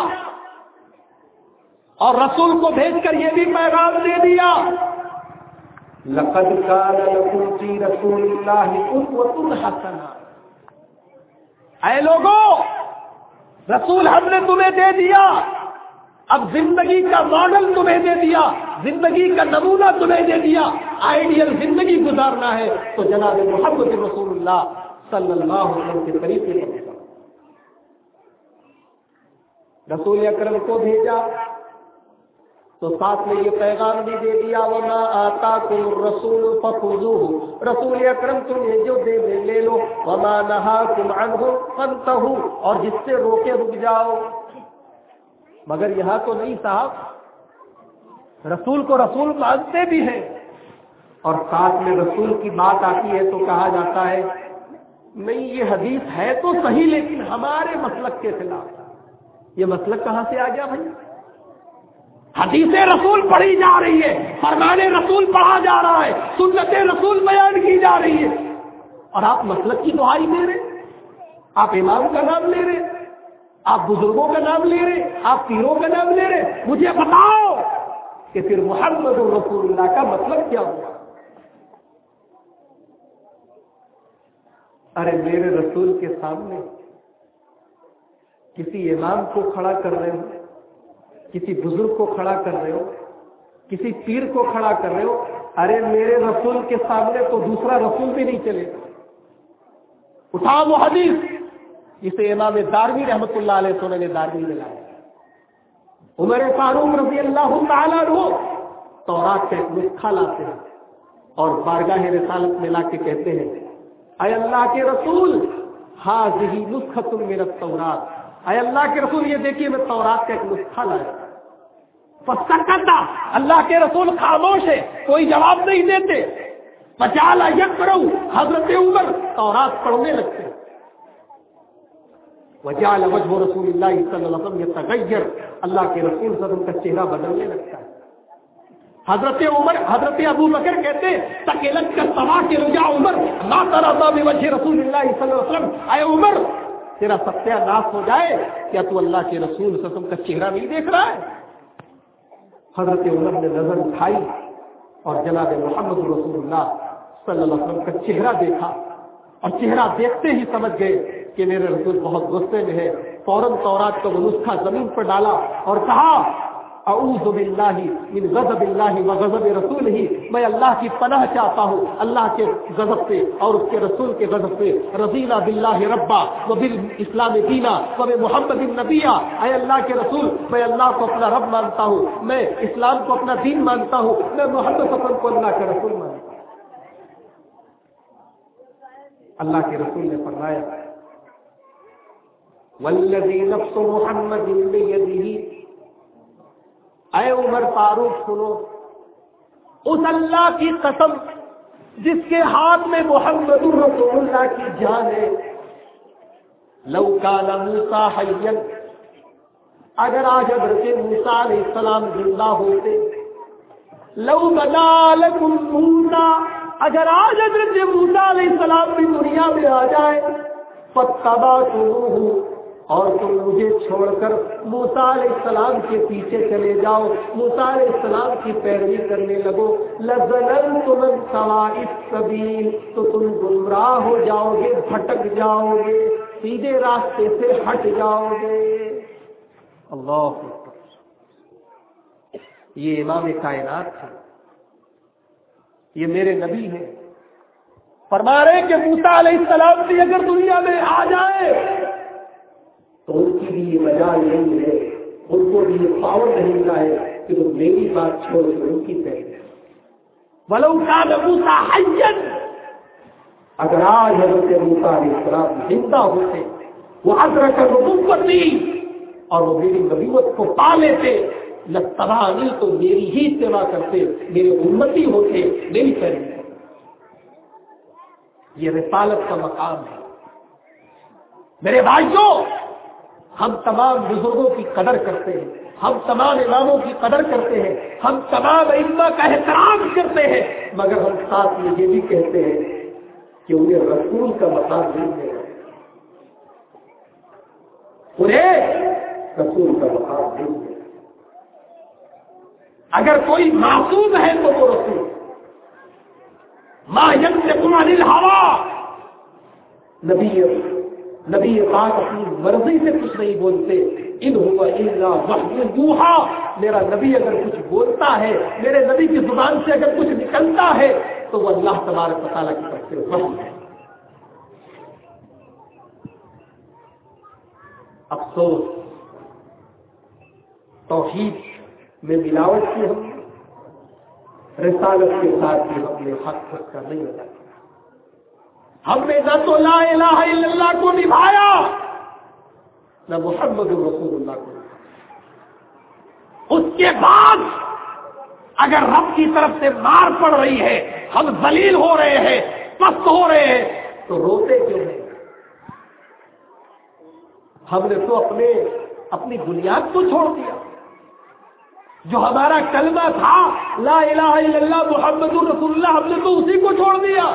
اور رسول کو بھیج کر یہ بھی پیغام دے دیا، لقد کان لکم فی رسول اللہ اسوۃ حسنہ، اے لوگوں رسول ہم نے تمہیں دے دیا، اب زندگی کا ماڈل تمہیں دے دیا، زندگی کا نمونہ تمہیں دے دیا، آئیڈیل زندگی گزارنا ہے تو جناب محمد رسول اللہ صلی اللہ علیہ وسلم کے طریقے سے۔ رسول اکرم کو بھیجا تو ساتھ میں یہ پیغام بھی دے دیا، وما آتاکم الرسول فخذوہ، رسول اکرم تمہیں جو دے دے لے لو، وما نہاکم عنہ فانتہوا، اور جس سے روکے رک جاؤ۔ مگر یہاں تو نہیں صاحب، رسول کو رسول مانتے بھی ہیں اور ساتھ میں رسول کی بات آتی ہے تو کہا جاتا ہے نہیں یہ حدیث ہے تو صحیح لیکن ہمارے مسلک کے خلاف۔ یہ مسلک کہاں سے آ گیا بھائی؟ حدیث رسول پڑھی جا رہی ہے، فرمان رسول پڑھا جا رہا ہے، سنت رسول بیان کی جا رہی ہے، اور آپ مسلک کی دعائی دے رہے، آپ امام کا نام لے رہے، آپ بزرگوں کا نام لے رہے، آپ پیروں کا نام لے رہے۔ مجھے بتاؤ کہ پھر محمد رسول اللہ کا مطلب کیا ہوا؟ ارے میرے رسول کے سامنے کسی امام کو کھڑا کر رہے ہو، کسی بزرگ کو کھڑا کر رہے ہو، کسی پیر کو کھڑا کر رہے ہو، ارے میرے رسول کے سامنے تو دوسرا رسول بھی نہیں چلے گا۔ اٹھاؤ وہ حدیث جسے امام دارمی رحمۃ اللہ علیہ سنن دارمی میں لایا، عمر فاروق رضی اللہ تعالیٰ عنہ تورات کا ایک نسخہ لاتے ہیں اور بارگاہ رسالت میں لا کے کہتے ہیں اے اللہ کے رسول ھذہ نسخۃ من التوراۃ، اے اللہ کے رسول یہ دیکھیے میں تورات کا ایک نسخہ لایا۔ فسکت، اللہ کے رسول خاموش ہے، کوئی جواب نہیں دیتے۔ فجعل یقرأ، حضرت عمر تورات پڑھنے لگتے ہیں۔ وجعل وجه رسول اللہ صلی اللہ علیہ وسلم یتغیر، اللہ کے رسول صلی اللہ علیہ وسلم کا چہرہ بدلنے لگتا ہے۔ حضرت عمر حضرت ابو بکر کہتے تکلت کا سوا کے رجا عمر لا ترى ما بوجه رسول اللہ صلی اللہ علیہ وسلم، اے عمر تیرا ستیہ ناش ہو جائے، کیا تو اللہ کے رسول صلی اللہ علیہ وسلم کا چہرہ نہیں دیکھ رہا ہے؟ حضرت عمر نے نظر اٹھائی اور جناب محمد رسول اللہ صلی اللہ علیہ وسلم کا چہرہ دیکھا، اور چہرہ دیکھتے ہی سمجھ گئے کہ میرے رسول بہت غصے میں ہے۔ فوراً تورات کا وہ نسخہ زمین پر ڈالا اور کہا اعوذ باللہ من غضب اللہ و غضب رسولہ، میں اللہ کی پناہ چاہتا ہوں اللہ کے غضب سے اور اس کے رسول کے غضب سے۔ رضینا باللہ ربا و بالاسلام دینا و بمحمد نبیا، اے اللہ کے رسول میں اللہ کو اپنا رب مانتا ہوں، میں اسلام کو اپنا دین مانتا ہوں، میں محمد صلی اللہ علیہ وسلم کو اللہ کا رسول مانتا ہوں۔ اللہ کے رسول نے فرمایا والذی نفس محمد بیدہ، اے عمر فاروق سنو، اس اللہ کی قسم جس کے ہاتھ میں محمد رسول اللہ کی جان ہے، لو کان موسیٰ حیا، اگر آج حضرت موسیٰ علیہ السلام زندہ ہوتے، لو بدا لکم موسیٰ، اگر آج حضرت موسیٰ علیہ السلام بھی دنیا میں آ جائے، فاتبعتموہ، اور تم مجھے چھوڑ کر موسیٰ علیہ السلام کے پیچھے چلے جاؤ، موسیٰ علیہ السلام کی پیروی کرنے لگو، لَضَلَلْتُمْ عَنْ سَوَاءِ السَّبِيلِ، تو تم گمراہ ہو جاؤ گے، بھٹک جاؤ گے، سیدھے راستے سے ہٹ جاؤ گے۔ اللہ، یہ امام کائنات ہے، یہ میرے نبی ہیں، فرما رہے کہ موسیٰ علیہ السلام بھی اگر دنیا میں آ جائے تو ان کی بھی یہ مجال نہیں ہے، ان کو بھی یہ پاور نہیں ملا ہے کہ وہ میری بات چھوڑ کر ان کی پیروی کریں۔ وَلَوْ كَانَ مُوسَىٰ حَيًّا، اگر آج حضرت موسیٰ علیہ السلام زندہ ہوتے، وہ أَدْرَكَ نُبُوَّتِي، اور وہ میری نبوت کو پا لیتے، لَاتَّبَعَنِی، تو میری ہی اتباع کرتے، میرے امتی ہوتے، میری پیروی کرتے۔ یہ رسالت کا مقام ہے۔ میرے بھائیوں، ہم تمام بزرگوں کی قدر کرتے ہیں، ہم تمام اماموں کی قدر کرتے ہیں، ہم تمام ائمہ کا احترام کرتے ہیں، مگر ہم ساتھ میں یہ بھی کہتے ہیں کہ انہیں رسول کا مقام نہیں ہے، انہیں رسول کا مقام نہیں ہے۔ اگر کوئی معصوم ہے تو وہ رسول، ما ينطق عن الهوى، نبی نبی پاک اپنی مرضی سے کچھ نہیں بولتے، ان هو الا وحی یوحی، میرا نبی اگر کچھ بولتا ہے، میرے نبی کی زبان سے اگر کچھ نکلتا ہے تو وہ اللہ تبارک و تعالیٰ کی طرف سے وحی ہے۔ افسوس، توحید میں ملاوٹ کی ہم نے، رسالت کے ساتھ بھی ہم نے حق اس کا نہیں ادا کیا۔ ہم نے نہ تو لا الہ الا اللہ کو نبھایا، نہ محمد رسول اللہ کو نبھایا۔ اس کے بعد اگر رب کی طرف سے مار پڑ رہی ہے، ہم ذلیل ہو رہے ہیں، پست ہو رہے ہیں، تو روتے کیوں ہیں؟ ہم نے تو اپنے اپنی بنیاد کو چھوڑ دیا، جو ہمارا کلمہ تھا لا الہ الا اللہ محمد رسول اللہ، ہم نے تو اسی کو چھوڑ دیا۔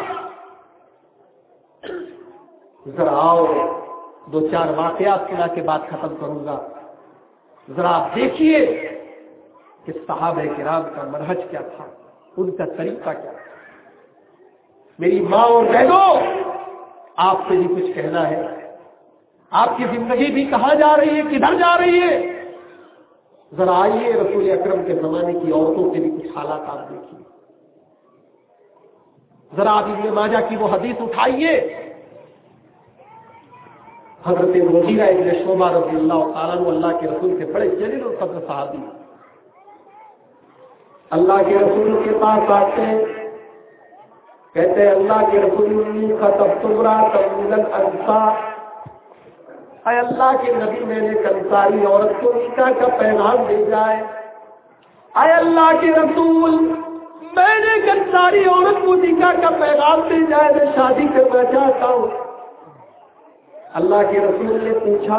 ذرا آؤ دو چار واقعات سنا کے بعد ختم کروں گا۔ ذرا آپ دیکھیے کہ صحابہ کرام کا منہج کیا تھا، ان کا طریقہ کیا تھا۔ میری ماں اور بہنوں، آپ سے بھی کچھ کہنا ہے۔ آپ کی زندگی بھی کہاں جا رہی ہے، کدھر جا رہی ہے؟ ذرا آئیے رسول اکرم کے زمانے کی عورتوں کے بھی کچھ حالات آپ دیکھیے۔ ذرا آپ ابن ماجہ کی وہ حدیث اٹھائیے، حضرت مغیرہ ابن شعبہ رضی اللہ تعالیٰ عنہ اللہ کے رسول کے بڑے جلیل القدر صحابی، اللہ کے رسول کے پاس آتے ہیں، کہتے ہیں اللہ کے رسول خطبت امرأة من الانصار، اے اللہ کے نبی میں نے کنساری عورت کو نکاح کا پیغام بھیجا ہے۔ اے اللہ کے رسول میں نے کنساری عورت کو نکاح کا پیغام بھیجا ہے، میں شادی کرنا چاہتا ہوں۔ اللہ کے رسول نے پوچھا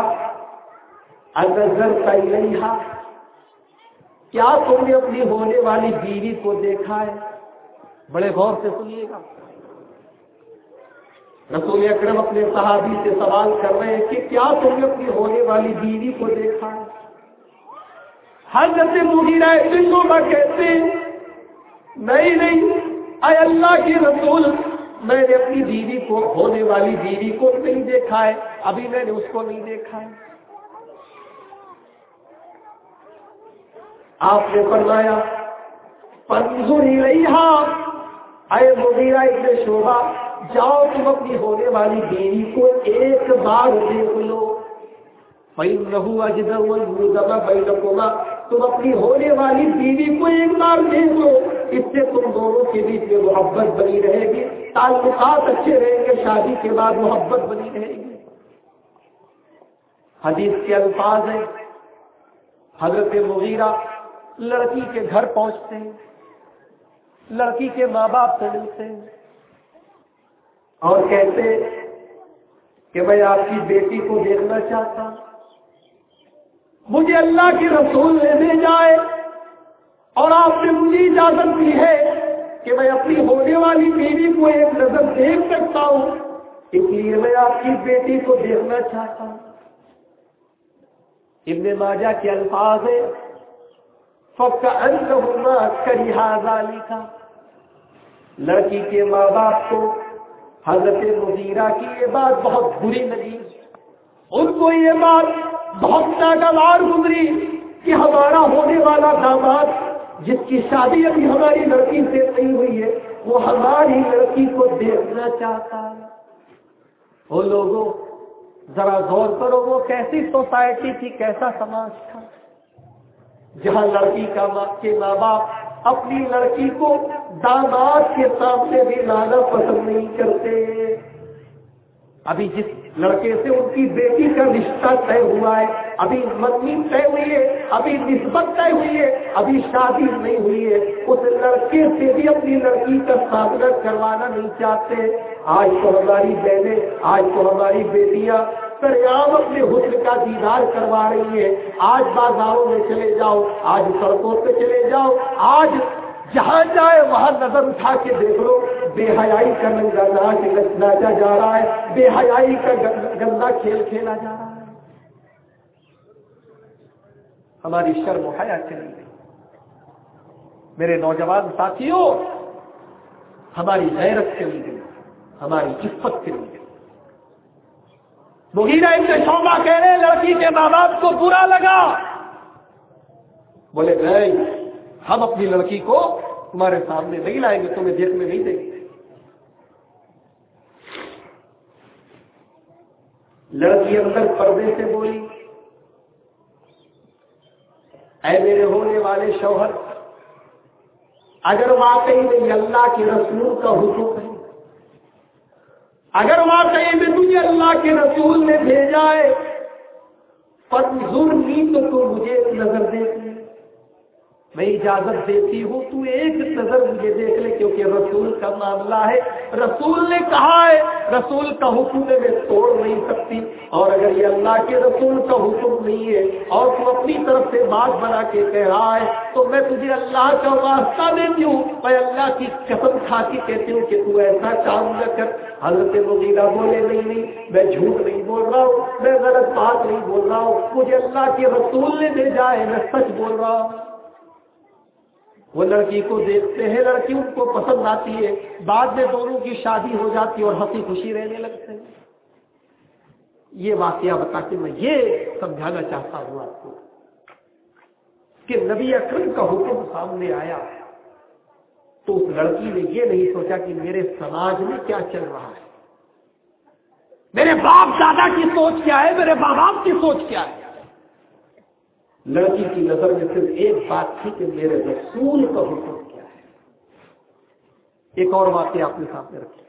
انظرت الیہا، کیا تم نے اپنی ہونے والی بیوی کو دیکھا ہے؟ بڑے غور سے سنیے گا، رسول اکرم اپنے صحابی سے سوال کر رہے ہیں کہ کیا تم نے اپنی ہونے والی بیوی کو دیکھا ہے؟ حضرت مغیرہ ابن شعبہ کہتے ہیں نہیں نہیں اے اللہ کے رسول، میں نے اپنی بیوی کو، ہونے والی بیوی کو نہیں دیکھا ہے، ابھی میں نے اس کو نہیں دیکھا ہے۔ آپ نے فرمایا فانظر الیہا، اے مغیرہ ابن شعبہ جاؤ تم اپنی ہونے والی بیوی کو ایک بار دیکھ لو، فإنہ اجدر والمدم بینکما، تم اپنی ہونے والی بیوی کو ایک بار دیکھ لو، اس سے تم دونوں کے بیچ میں محبت بنی رہے گی، تعلقات اچھے رہیں گے، شادی کے بعد محبت بنی رہے گی۔ حدیث کے الفاظ ہیں، حضرت مغیرہ لڑکی کے گھر پہنچتے ہیں، لڑکی کے ماں باپ سے ملتے ہیں اور کہتے کہ میں آپ کی بیٹی کو دیکھنا چاہتا ہوں، مجھے اللہ کے رسول نے بھیجا ہے اور آپ نے مجھے اجازت دی ہے کہ میں اپنی ہونے والی بیوی کو ایک نظر دیکھ سکتا ہوں، اس لیے میں آپ کی بیٹی کو دیکھنا چاہتا ہوں۔ ابن ماجہ کے الفاظ ہیں فَكَأَنَّهُمَا كَرِهَا ذَلِكَ، لڑکی کے ماں باپ کو حضرت مغیرہ کی یہ بات بہت بری لگی، ان کو یہ بات بہت ناگوار گزری کہ ہمارا ہونے والا داماد جس کی شادی ابھی ہماری لڑکی سے نہیں ہوئی ہے وہ ہماری لڑکی کو دیکھنا چاہتا ہے۔ وہ لوگوں ذرا غور کرو، وہ کیسی سوسائٹی تھی، کیسا سماج تھا جہاں لڑکی کا ماں کے ماں باپ اپنی لڑکی کو داماد کے سامنے بھی لانا پسند نہیں کرتے۔ ابھی جس لڑکے سے ان کی بیٹی کا رشتہ طے ہوا ہے، ابھی منگنی طے ہوئی ہے، ابھی نسبت طے ہوئی ہے، ابھی شادی نہیں ہوئی ہے، اس لڑکے سے بھی اپنی لڑکی کا سامنا کروانا نہیں چاہتے۔ آج تو ہماری بہنیں، آج تو ہماری بیٹیاں سریعام اپنے حسن کا دیدار کروا رہی ہیں۔ آج بازاروں میں چلے جاؤ، آج سڑکوں پہ چلے جاؤ، آج جہاں جائے وہاں نظر اٹھا کے دیکھ لو، بے حیائی کا ننگا ناچ ناچا جا رہا ہے، بے حیائی کا گندا کھیل کھیلا جا رہا ہے۔ ہماری شرم و حیا چلی گئی۔ میرے نوجوان ساتھیوں، ہماری غیرت چلی گئی، ہماری عفت چلی گئی۔ مغیرہ ابن شعبہ کہہ رہے لڑکی کے ماں باپ کو برا لگا، بولے نہیں، ہم اپنی لڑکی کو تمہارے سامنے نہیں لائیں گے، تمہیں دیکھنے نہیں دیں گے۔ لڑکی اندر پردے سے بولی، اے میرے ہونے والے شوہر، اگر واقعی میں اللہ کے رسول کا حکم ہے، اگر واقعی میں تجھے اللہ کے رسول نے بھیجا ہے، فانظرنی، تو تو مجھے ایک نظر دیکھ لے، میں اجازت دیتی ہوں تو ایک نظر مجھے دیکھ لے، کیونکہ رسول کا معاملہ ہے، رسول نے کہا ہے، رسول کا حکم میں توڑ نہیں سکتی، اور اگر یہ اللہ کے رسول کا حکم نہیں ہے اور تو اپنی طرف سے بات بنا کے کہہ رہا ہے تو میں تجھے اللہ کا واسطہ دیتی ہوں، میں اللہ کی قسم کھا کے کہتی ہوں کہ تو ایسا کام نہ کر۔ حضرت مغیرہ بولے نہیں نہیں، میں جھوٹ نہیں بول رہا ہوں، میں غلط بات نہیں بول رہا ہوں، مجھے اللہ کے رسول نے بھیجا ہے، میں سچ بول رہا ہوں۔ وہ لڑکی کو دیکھتے ہیں، لڑکی ان کو پسند آتی ہے، بعد میں دونوں کی شادی ہو جاتی ہے اور ہنسی خوشی رہنے لگتے ہیں۔ یہ واقعہ بتا کے میں یہ سمجھانا چاہتا ہوں آپ کو کہ نبی اکرم کا حکم سامنے آیا تو اس لڑکی نے یہ نہیں سوچا کہ میرے سماج میں کیا چل رہا ہے، میرے باپ دادا کی سوچ کیا ہے، میرے ماں باپ کی سوچ کیا ہے۔ لڑکی کی نظر میں صرف ایک بات تھی کہ میرے رسول کا حکم کیا ہے۔ ایک اور واقعہ اپنے سامنے رکھیں،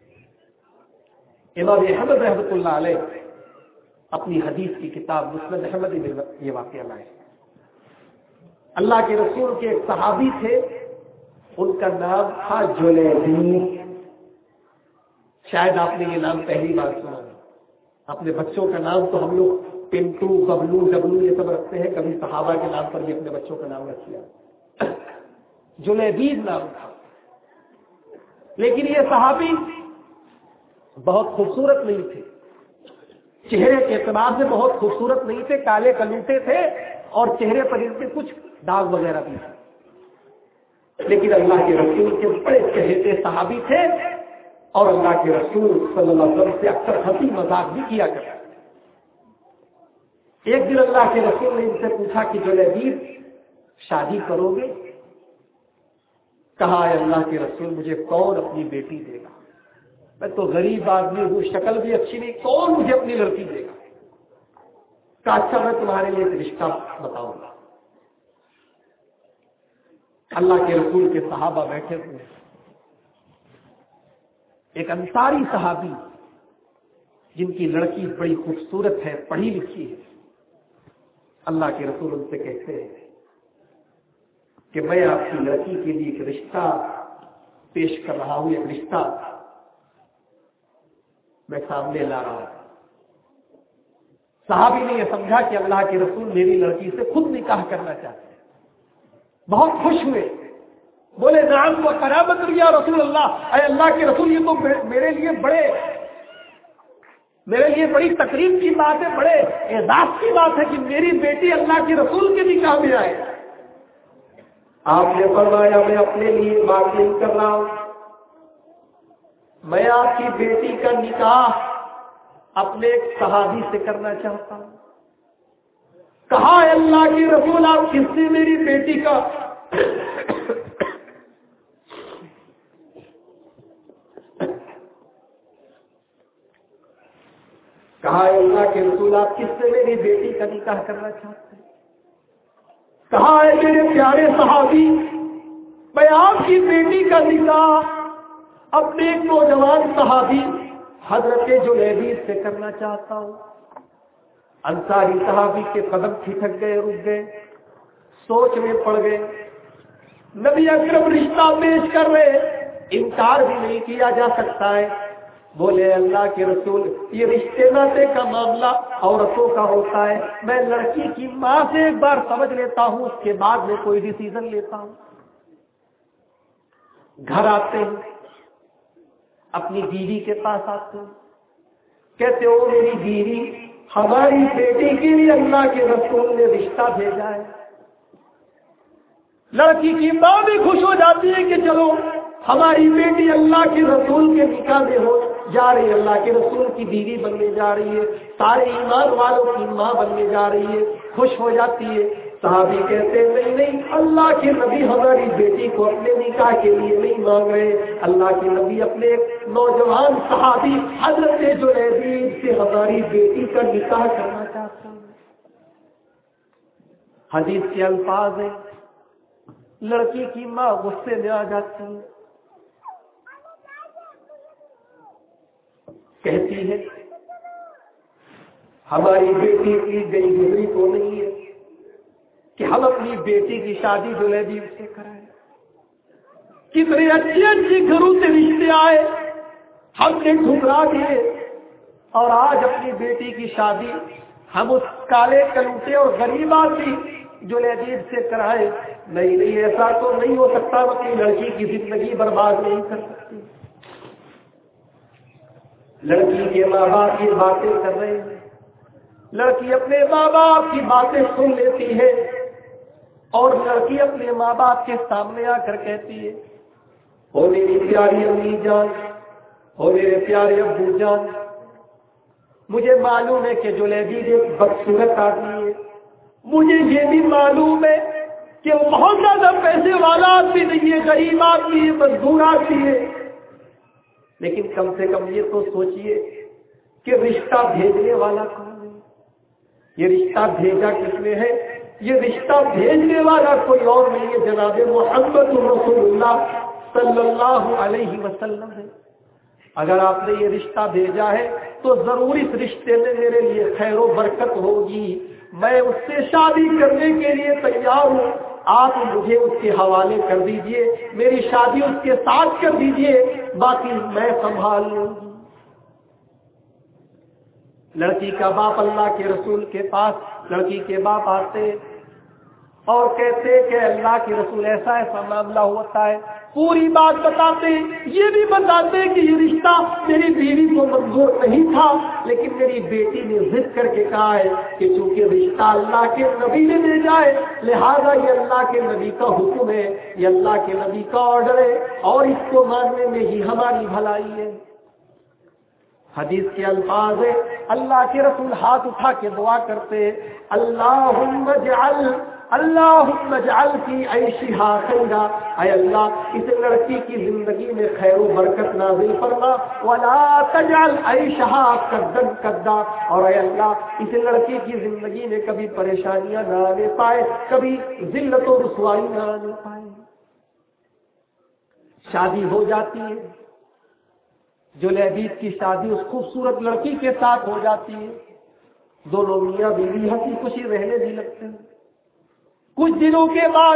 امام احمد رحمۃ اللہ علیہ اپنی حدیث کی کتاب مسند احمد میں یہ واقعہ لائے۔ اللہ کے رسول کے ایک صحابی تھے، ان کا نام تھا جلیبیب، شاید آپ نے یہ نام پہلی بار سنا ہے۔ اپنے بچوں کا نام تو ہم لوگ پنٹو، ببلو، ڈبلو یہ سب رکھتے ہیں، کبھی صحابہ کے نام پر بھی اپنے بچوں کا نام رکھ لیا۔ جلیبیب نام تھا، لیکن یہ صحابی بہت خوبصورت نہیں تھے، چہرے کے اعتبار سے بہت خوبصورت نہیں تھے، کالے کلوٹے تھے اور چہرے پر ان کے کچھ داغ وغیرہ بھی تھے، لیکن اللہ کے رسول کے بڑے چہیتے صحابی تھے اور اللہ کے رسول صلی اللہ علیہ وسلم سے اکثر ہنسی مذاق بھی کیا کرتے۔ ایک دن اللہ کے رسول نے ان سے پوچھا کہ جلیبیب شادی کرو گے؟ کہا اے اللہ کے رسول مجھے کون اپنی بیٹی دے گا، میں تو غریب آدمی ہوں، شکل بھی اچھی نہیں، کون مجھے اپنی لڑکی دے گا؟ کہا اچھا میں تمہارے لیے ایک رشتہ بتاؤں گا۔ اللہ کے رسول کے صحابہ بیٹھے ہوئے، ایک انصاری صحابی جن کی لڑکی بڑی خوبصورت ہے، پڑھی لکھی ہے، اللہ کے رسول ان سے کہتے ہیں کہ میں آپ کی لڑکی کے لیے ایک رشتہ پیش کر رہا ہوں، ایک رشتہ میں سامنے لا رہا ہوں۔ صحابی نے یہ سمجھا کہ اللہ کے رسول میری لڑکی سے خود نکاح کرنا چاہتے ہیں، بہت خوش ہوئے، بولے نعم و قرابت یا رسول اللہ، اے اللہ کے رسول یہ تو میرے لیے بڑے میرے لیے بڑی تکلیف کی بات ہے، بڑے اعزاز کی بات ہے کہ میری بیٹی اللہ کے رسول کے نکاح میں آئے۔ آپ نے فرمایا میں اپنے لیے بات نہیں کر رہا ہوں، میں آپ کی بیٹی کا نکاح اپنے ایک صحابی سے کرنا چاہتا ہوں۔ کہا ہے اللہ کے رسول آپ کس سے میری بیٹی کا؟ کہا ہے اللہ کے رسول آپ کس سے میری بیٹی کا نکاح کرنا چاہتے ہیں؟ کہا ہے میرے پیارے صحابی میں آپ کی بیٹی کا نکاح اپنے ایک نوجوان صحابی حضرت جلیبیب سے کرنا چاہتا ہوں۔ انصاری صحابی کے قدم کھٹک گئے، رک گئے، سوچ میں پڑ گئے۔ نبی اکرم رشتہ پیش کر رہے، انکار بھی نہیں کیا جا سکتا ہے۔ بولے اللہ کے رسول یہ رشتے ناطے کا معاملہ عورتوں کا ہوتا ہے، میں لڑکی کی ماں سے ایک بار سمجھ لیتا ہوں، اس کے بعد میں کوئی ڈیسیزن لیتا ہوں۔ گھر آتے ہیں، اپنی بیوی کے پاس آتے ہیں، کہتے ہو میری بیوی ہماری بیٹی کے لیے اللہ کے رسول نے رشتہ بھیجا ہے۔ لڑکی کی ماں بھی خوش ہو جاتی ہے کہ چلو ہماری بیٹی اللہ کے رسول کے نکاح میں ہو جا رہی ہے، اللہ کے رسول کی بیوی بننے جا رہی ہے، سارے ایمان والوں کی ماں بننے جا رہی ہے، خوش ہو جاتی ہے۔ صحابی کہتے نہیں نہیں اللہ کے نبی ہماری بیٹی کو اپنے نکاح کے لیے نہیں مانگ رہے، اللہ کے نبی اپنے ایک نوجوان صحابی حضرت جلیبیب سے ہماری بیٹی کا نکاح کرنا چاہتے ہیں۔ حدیث کے الفاظ ہیں، لڑکی کی ماں غصے میں آ جاتی ہے، کہتی ہے ہماری بیٹی کی گئی گزری تو نہیں ہے کہ ہم اپنی بیٹی کی شادی جلیبیب سے کرائیں۔ کتنے اچھے اچھے گھروں سے رشتے آئے، ہم نے ٹھکرا دیے، اور آج اپنی بیٹی کی شادی ہم اس کالے کلوٹے اور غریب آدمی جلیبیب سے کرائے۔ نہیں نہیں ایسا تو نہیں ہو سکتا، اپنی لڑکی کی زندگی برباد نہیں کر سکتی۔ لڑکی کے ماں باپ کی باتیں کر رہے ہیں، لڑکی اپنے ماں باپ کی باتیں سن لیتی ہے، اور لڑکی اپنے ماں باپ کے سامنے آ کر کہتی ہے او میری پیاری امی جان، او میرے پیارے ابو جان، مجھے معلوم ہے کہ جلیبیب ایک بدصورت آدمی ہے، مجھے یہ بھی معلوم ہے کہ وہ بہت زیادہ پیسے والا آدمی نہیں ہے، غریب آدمی ہے، مزدور آدمی ہے، لیکن کم سے کم یہ تو سوچئے کہ رشتہ بھیجنے والا کون ہے؟ یہ رشتہ بھیجا کس نے ہے؟ یہ رشتہ بھیجنے والا کوئی اور نہیں ہے، جناب محمد رسول اللہ صلی اللہ علیہ وسلم ہے۔ اگر آپ نے یہ رشتہ بھیجا ہے تو ضرور اس رشتے میں میرے لیے خیر و برکت ہوگی، میں اس سے شادی کرنے کے لیے تیار ہوں، آپ مجھے اس کے حوالے کر دیجئے، میری شادی اس کے ساتھ کر دیجئے، باقی میں سنبھال لوں گی۔ لڑکی کا باپ اللہ کے رسول کے پاس، لڑکی کے باپ آتے اور کہتے کہ اللہ کے رسول ایسا ایسا معاملہ ہوتا ہے، پوری بات بتاتے، یہ بھی بتاتے کہ یہ رشتہ میری بیوی کو منظور نہیں تھا، لیکن میری بیٹی نے ضد کر کے کہا ہے کہ چونکہ رشتہ اللہ کے نبی نے بھیجا ہے لہذا یہ اللہ کے نبی کا حکم ہے، یہ اللہ کے نبی کا آرڈر ہے، اور اس کو ماننے میں ہی ہماری بھلائی ہے۔ حدیث کے الفاظ ہے، اللہ کے رسول ہاتھ اٹھا کے دعا کرتے، اللہم اجعل اللہم اجعل فی عیشہا خیرا، اے اللہ اس لڑکی کی زندگی میں خیر و برکت نازل فرما، ولا تجعل عیشہا کدا کدا، اور اے اللہ اس لڑکی کی زندگی میں کبھی پریشانیاں نہ آنے پائے، کبھی ذلت و رسوائی نہ آنے پائے۔ شادی ہو جاتی ہے، جلیبیب کی شادی اس خوبصورت لڑکی کے ساتھ ہو جاتی ہے، دونوں میاں بیوی ہنسی خوشی رہنے بھی لگتے ہیں۔ کچھ دنوں کے بعد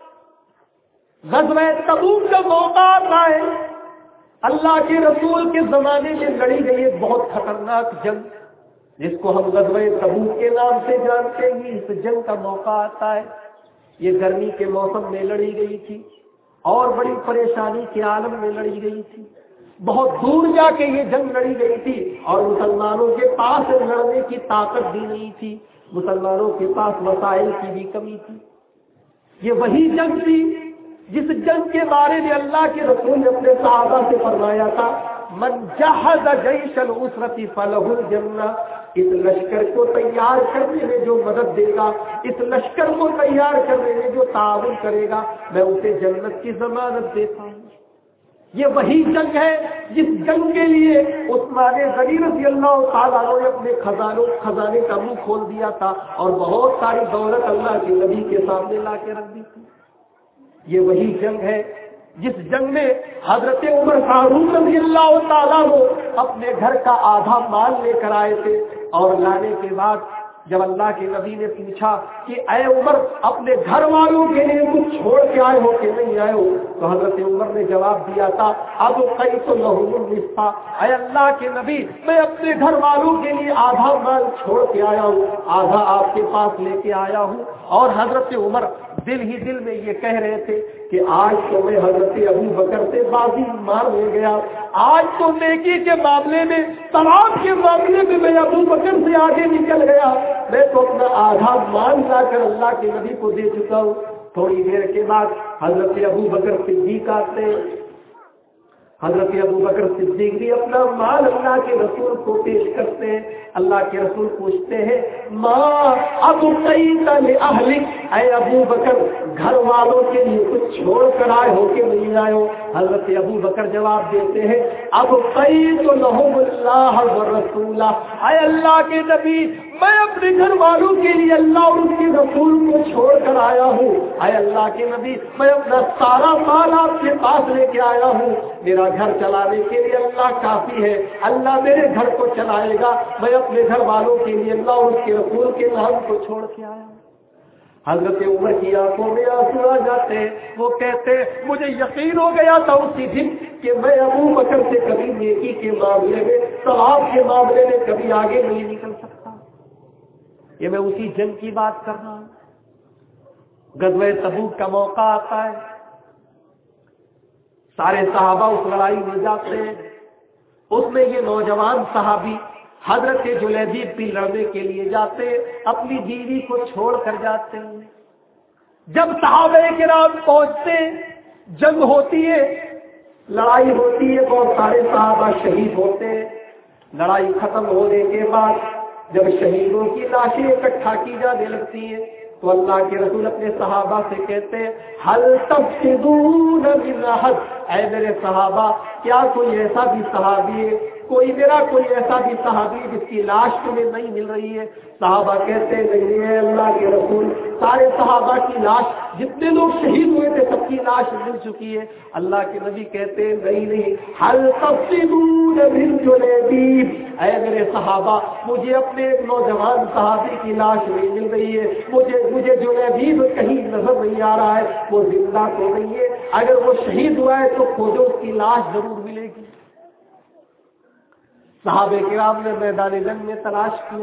غزوہ تبوک کا موقع آتا ہے، اللہ کے رسول کے زمانے میں لڑی گئی ایک بہت خطرناک جنگ جس کو ہم غزوہ تبوک کے نام سے جانتے ہیں۔ اس جنگ کا موقع آتا ہے، یہ گرمی کے موسم میں لڑی گئی تھی اور بڑی پریشانی کے عالم میں لڑی گئی تھی۔ بہت دور جا کے یہ جنگ لڑی گئی تھی اور مسلمانوں کے پاس لڑنے کی طاقت بھی نہیں تھی، مسلمانوں کے پاس وسائل کی بھی کمی تھی۔ یہ وہی جنگ تھی جس جنگ کے بارے میں اللہ کے رسول نے اپنے صحابہ سے فرمایا تھا، من جہز جیش العسرۃ فلہ الجنہ، اس لشکر کو تیار کرنے میں جو مدد دے گا، اس لشکر کو تیار کرنے میں جو تعاون کرے گا، میں اسے جنت کی ضمانت دیتا ہوں۔ یہ وہی جنگ ہے جس جنگ کے لیے عثمان غنی رضی اللہ تعالیٰ نے اپنے خزانوں خزانے کا منہ کھول دیا تھا اور بہت ساری دولت اللہ کے نبی کے سامنے لا کے رکھ دی تھی۔ یہ وہی جنگ ہے جس جنگ میں حضرت عمر فاروق رضی اللہ تعالیٰ وہ اپنے گھر کا آدھا مال لے کر آئے تھے، اور لانے کے بعد جب اللہ کے نبی نے پوچھا کہ اے عمر اپنے گھر والوں کے لیے کچھ چھوڑ کے آئے ہو کہ نہیں آئے ہو، تو حضرت عمر نے جواب دیا تھا اب کئی تو لہم النصف، اے اللہ کے نبی میں اپنے گھر والوں کے لیے آدھا مال چھوڑ کے آیا ہوں، آدھا آپ کے پاس لے کے آیا ہوں۔ اور حضرت عمر دل ہی دل میں یہ کہہ رہے تھے کہ آج تو میں حضرت ابو بکر سے بازی مار لے گیا، آج تو نیکی کے معاملے میں، ثواب کے معاملے میں میں ابو بکر سے آگے نکل گیا، میں تو اپنا آدھا مال لا کر اللہ کے نبی کو دے چکا ہوں۔ تھوڑی دیر کے بعد حضرت ابو بکر صدیق آتے ہیں، حضرت ابو بکر صدیق بھی اپنا مال اللہ کے رسول کو پیش کرتے ہیں۔ اللہ کے رسول پوچھتے ہیں ماں اب قیت لأہلک، اے ابو بکر گھر والوں کے لیے کچھ چھوڑ کر آئے ہو کہ نہیں آئے ہو؟ حضرت ابو بکر جواب دیتے ہیں اب قیت لہم اللہ والرسول، اے اللہ کے نبی میں اپنے گھر والوں کے لیے اللہ اور اس کے رسول کو چھوڑ کر آیا ہوں، اے اللہ کے نبی میں اپنا سارا مال آپ کے پاس لے کے آیا ہوں، میرا گھر چلانے کے لیے اللہ کافی ہے، اللہ میرے گھر کو چلائے گا، میں اپنے گھر والوں کے لیے اللہ اور اس کے رسول کے نام کو چھوڑ کے آیا ہوں۔ حضرت عمر کی آنکھوں میں آنسو آ جاتے ہیں، وہ کہتے مجھے یقین ہو گیا تھا اسی دن کہ میں ابو بکر سے کبھی نیکی کے معاملے میں، ثواب کے معاملے میں کبھی آگے نہیں نکل سکتا۔ یہ میں اسی جنگ کی بات کر رہا ہوں۔ غزوہ تبوک کا موقع آتا ہے، سارے صحابہ اس لڑائی میں جاتے ہیں، اس میں یہ نوجوان صحابی حضرت جلیبیب بھی لڑنے کے لیے جاتے، اپنی بیوی کو چھوڑ کر جاتے ہیں۔ جب صحابہ کرام پہنچتے، جنگ ہوتی ہے، لڑائی ہوتی ہے، بہت سارے صحابہ شہید ہوتے ہیں۔ لڑائی ختم ہونے کے بعد جب شہیدوں کی لاشیں اکٹھا کی جانے لگتی ہیں تو اللہ کے رسول اپنے صحابہ سے کہتے ہیں حل تفقدون من احد، اے میرے صحابہ کیا کوئی ایسا بھی صحابی ہے، کوئی میرا کوئی ایسا بھی صحابی جس کی لاش تمہیں نہیں مل رہی ہے؟ صحابہ کہتے نہیں ہے اللہ کے رسول، سارے صحابہ کی لاش، جتنے لوگ شہید ہوئے تھے سب کی لاش مل چکی ہے۔ اللہ کے نبی کہتے ہیں نہیں نہیں، حل تفقدون من جلیبیب، اے میرے صحابہ مجھے اپنے ایک نوجوان صحابی کی لاش نہیں مل رہی ہے، مجھے مجھے جلیبیب کہیں نظر نہیں آ رہا ہے، وہ زندہ تو نہیں ہے، اگر وہ شہید ہوا ہے تو کھوجو اس کی لاش ضرور ملے گی۔ صحابہ کرام نے میدان جنگ میں تلاش کیا،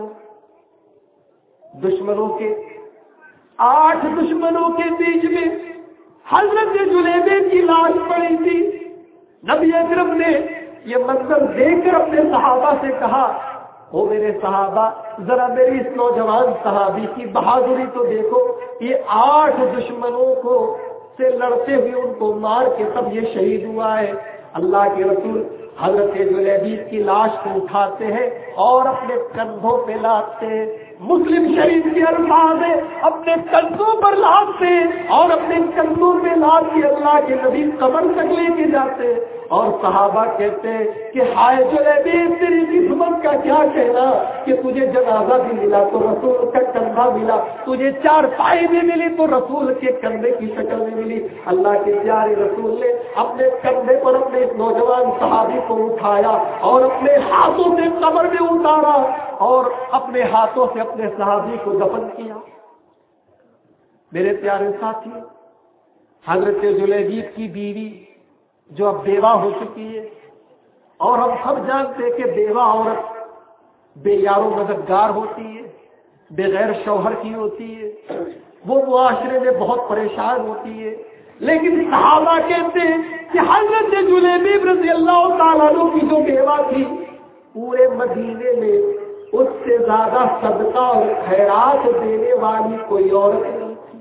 دشمنوں کے آٹھ دشمنوں کے بیچ میں حضرت جلیبیب کی لاش پڑی تھی۔ نبی اکرم نے یہ منظر دیکھ کر اپنے صحابہ سے کہا او میرے صحابہ ذرا میری اس نوجوان صحابی کی بہادری تو دیکھو، یہ آٹھ دشمنوں کو سے لڑتے ہوئے ان کو مار کے تب یہ شہید ہوا ہے۔ اللہ کے رسول حضرت جلیبیب کی لاش کو اٹھاتے ہیں اور اپنے کندھوں پہ لاتے ہیں، مسلم شریف کے الفاظ ہے اپنے کندھوں پر لاتے اور اپنے کندھوں پہ لاد کے اللہ کے نبی قبر تک لے کے جاتے ہیں، اور صحابہ کہتے ہیں کہ ہائے جلیبیب تیری قسمت کا کیا کہنا کہ تجھے جنازہ بھی ملا تو رسول کا کندھا ملا، تجھے چار پائی بھی ملی تو رسول کے کندھے کی شکل میں ملی۔ اللہ کے پیارے رسول نے اپنے کندھے پر اپنے اس نوجوان صحابی کو اٹھایا اور اپنے ہاتھوں سے قبر میں اتارا اور اپنے ہاتھوں سے اپنے صحابی کو دفن کیا۔ میرے پیارے ساتھی، حضرت جلیبیب کی بیوی جو اب بیوہ ہو چکی ہے، اور ہم سب جانتے ہیں کہ بیوہ عورت بے یار و مددگار ہوتی ہے، بغیر شوہر کی ہوتی ہے، وہ معاشرے میں بہت پریشان ہوتی ہے، لیکن صحابہ کہتے ہیں کہ حضرت جلیبیب رضی اللہ تعالیٰ عنہ کی جو بیوہ تھی پورے مدینے میں اس سے زیادہ صدقہ اور خیرات دینے والی کوئی عورت نہیں تھی.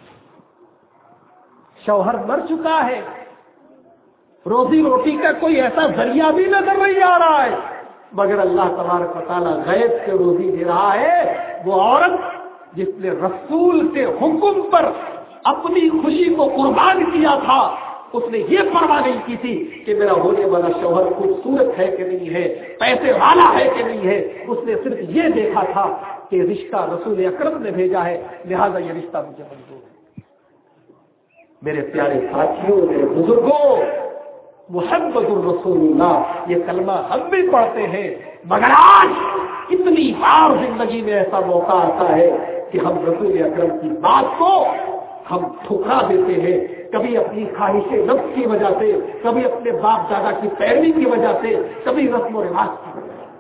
شوہر مر چکا ہے, روزی روٹی کا کوئی ایسا ذریعہ بھی نظر نہیں آ رہا ہے, مگر اللہ تبارک و تعالیٰ غیب سے روزی دے رہا ہے. وہ عورت جس نے رسول کے حکم پر اپنی خوشی کو قربان کیا تھا, اس نے یہ پرواہ نہیں کی تھی کہ میرا ہونے والا شوہر خوبصورت ہے کہ نہیں ہے, پیسے والا ہے کہ نہیں ہے. اس نے صرف یہ دیکھا تھا کہ رشتہ رسول اکرم نے بھیجا ہے, لہذا یہ رشتہ مجھے منظور ہے. میرے پیارے ساتھیوں, میرے بزرگوں, محمد الرسول اللہ یہ کلمہ ہم بھی پڑھتے ہیں, مگر آج اتنی بار زندگی میں ایسا موقع آتا ہے کہ ہم رسول اکرم کی بات کو ہم ٹھکرا دیتے ہیں, کبھی اپنی خواہش نفس کی وجہ سے, کبھی اپنے باپ دادا کی پیروی کی وجہ سے, کبھی رسم و رواج کی وجہ سے.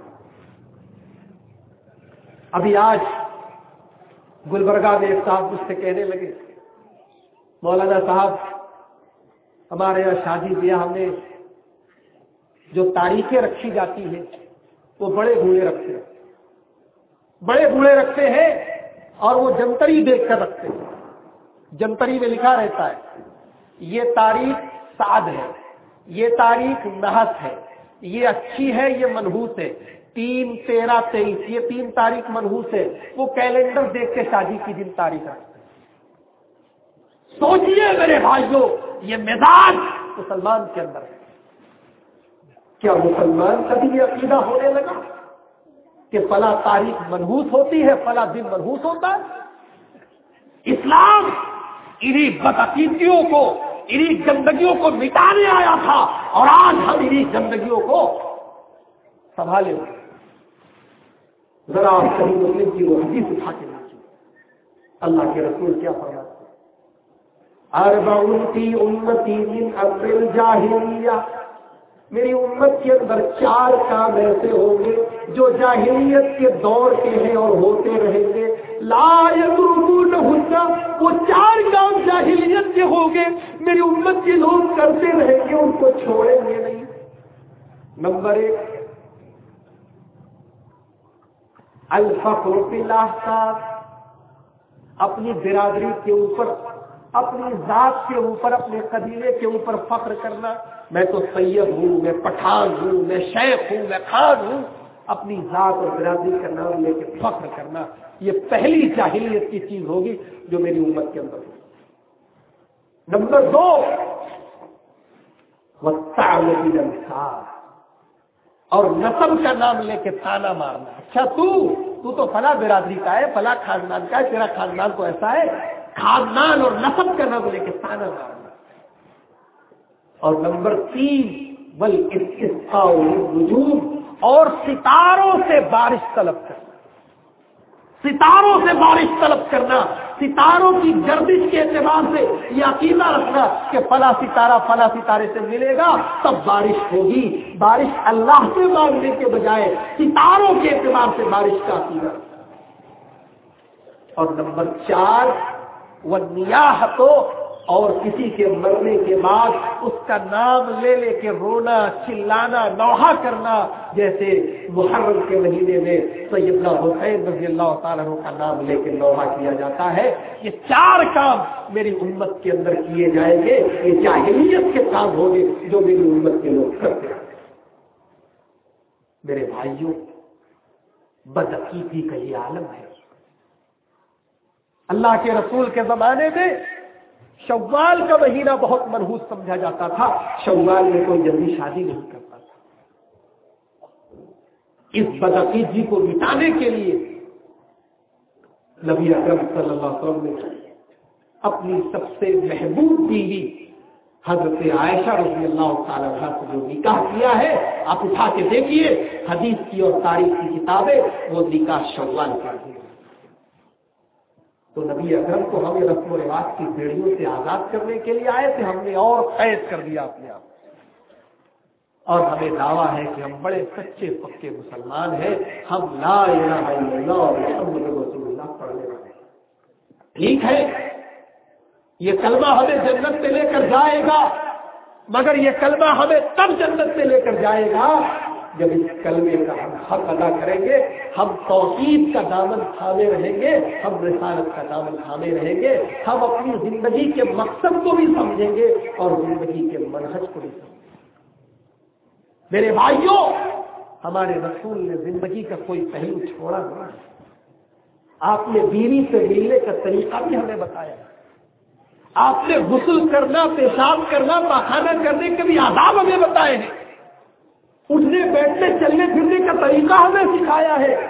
ابھی آج گلبرگہ میں ایک صاحب مجھ سے کہنے لگے, مولانا صاحب ہمارے یہاں شادی بیاہ میں جو تاریخیں رکھی جاتی ہیں وہ بڑے بوڑھے رکھتے ہیں, بڑے بوڑھے رکھتے ہیں اور وہ جنتری دیکھ کر رکھتے ہیں. جنتری میں لکھا رہتا ہے یہ تاریخ سعد ہے, یہ تاریخ نحس ہے, یہ اچھی ہے, یہ منحوس ہے, تین تیرہ تیئیس یہ تین تاریخ منحوس ہے. وہ کیلنڈر دیکھ کے شادی کی دن تاریخ رکھتے ہیں. سوچئے میرے بھائیوں, یہ مزاج مسلمان کے اندر ہے. کیا مسلمان کا بھی یہ عقیدہ ہونے لگا کہ فلاں تاریخ منحوس ہوتی ہے, فلاں دن منحوس ہوتا ہے؟ اسلام انہی بدعقیدگیوں کو, انہی گندگیوں کو مٹانے آیا تھا, اور آج ہم انہی گندگیوں کو سنبھالے ہوئے. ذرا آپ صحیح مسلم کی وہ حدیث اٹھا کے دیکھیے, اللہ کے رسول کیا فرماتے ہیں, اربعون فی امتی من امر الجاہلیہ, میری امت کے اندر چار کام ایسے ہوں گے جو جاہلیت کے دور کے ہیں اور ہوتے رہیں گے. لا یترکونہن, وہ چار کام جاہلیت کے ہوں گے, میری امت کے لوگ کرتے رہیں گے, ان کو چھوڑیں گے نہیں. نمبر ایک, الفخر فی الاحساب, اپنی برادری کے اوپر, اپنی ذات کے اوپر, اپنے قبیلے کے اوپر فخر کرنا. میں تو سید ہوں, میں پٹھان ہوں, میں شیخ ہوں, میں خان ہوں. اپنی ذات اور برادری کا نام لے کے فخر کرنا, یہ پہلی جاہلیت کی چیز ہوگی جو میری امت کے اندر ہوگی. نمبر دو, والطعن بالانساب, اور نسب کا نام لے کے تانا مارنا. اچھا تو تو تو فلاں برادری کا ہے, فلاں خاندان کا ہے, تیرا خاندان تو ایسا ہے. خاندان اور نسب کا نام لے کے تانا مارنا. اور نمبر تین, والاستسقاء للنجوم, اور ستاروں سے بارش طلب کرنا. ستاروں سے بارش طلب کرنا, ستاروں کی گردش کے اعتبار سے یہ عقیدہ رکھنا کہ فلاں ستارہ فلاں ستارے سے ملے گا تب بارش ہوگی. بارش اللہ سے مانگنے کے بجائے ستاروں کے اعتبار سے بارش کا عقیدہ. اور نمبر چار, والنیاحۃ, اور کسی کے مرنے کے بعد اس کا نام لے لے کے رونا, چلانا, نوحہ کرنا, جیسے محرم کے مہینے میں سیدنا حسین رضی اللہ تعالیٰ عنہ کا نام لے کے نوحہ کیا جاتا ہے. یہ چار کام میری امت کے اندر کیے جائیں گے, یہ جاہلیت کے کام ہوں گے جو میری امت کے لوگ کرتے ہیں. میرے بھائیوں, بدعقیدگی کا یہ عالم ہے. اللہ کے رسول کے زمانے میں شوال کا مہینہ بہت منحوس سمجھا جاتا تھا. شوال میں کوئی جلدی شادی نہیں کرتا تھا. اس بدعقیدگی کو مٹانے کے لیے نبی اکرم صلی اللہ علیہ وسلم نے اپنی سب سے محبوب بیوی حضرت عائشہ رضی اللہ تعالیٰ عنہا سے جو نکاح کیا ہے, آپ اٹھا کے دیکھیے حدیث کی اور تاریخ کی کتابیں, وہ نکاح شوال کا ہے. تو نبی اکرم کو ہمیں رسم و رواج کی بیڑیوں سے آزاد کرنے کے لیے آئے تھے, ہم نے اور قید کر دیا اپنے آپ. اور ہمیں دعویٰ ہے کہ ہم بڑے سچے پکے مسلمان ہیں, ہم لا الہ الا اللہ محمد رسول اللہ پڑھنے والے ہیں. ٹھیک ہے, یہ کلمہ ہمیں جنت میں لے کر جائے گا، مگر یہ کلمہ ہمیں تب جنت میں لے کر جائے گا جب اس کلمے کا ہم حق ادا کریں گے، ہم توحید کا دامن تھامے رہیں گے، ہم رسالت کا دامن تھامے رہیں گے، ہم اپنی زندگی کے مقصد کو بھی سمجھیں گے اور زندگی کے منہج کو بھی سمجھیں گے۔ میرے بھائیوں، ہمارے رسول نے زندگی کا کوئی پہلو چھوڑا نہیں۔ آپ نے بیوی سے ملنے کا طریقہ بھی ہمیں بتایا، آپ نے غسل کرنا، پیشاب کرنا، پاخانہ کرنے کے بھی آداب ہمیں بتائے ہیں، اٹھنے بیٹھنے چلنے پھرنے کا طریقہ ہمیں سکھایا ہے۔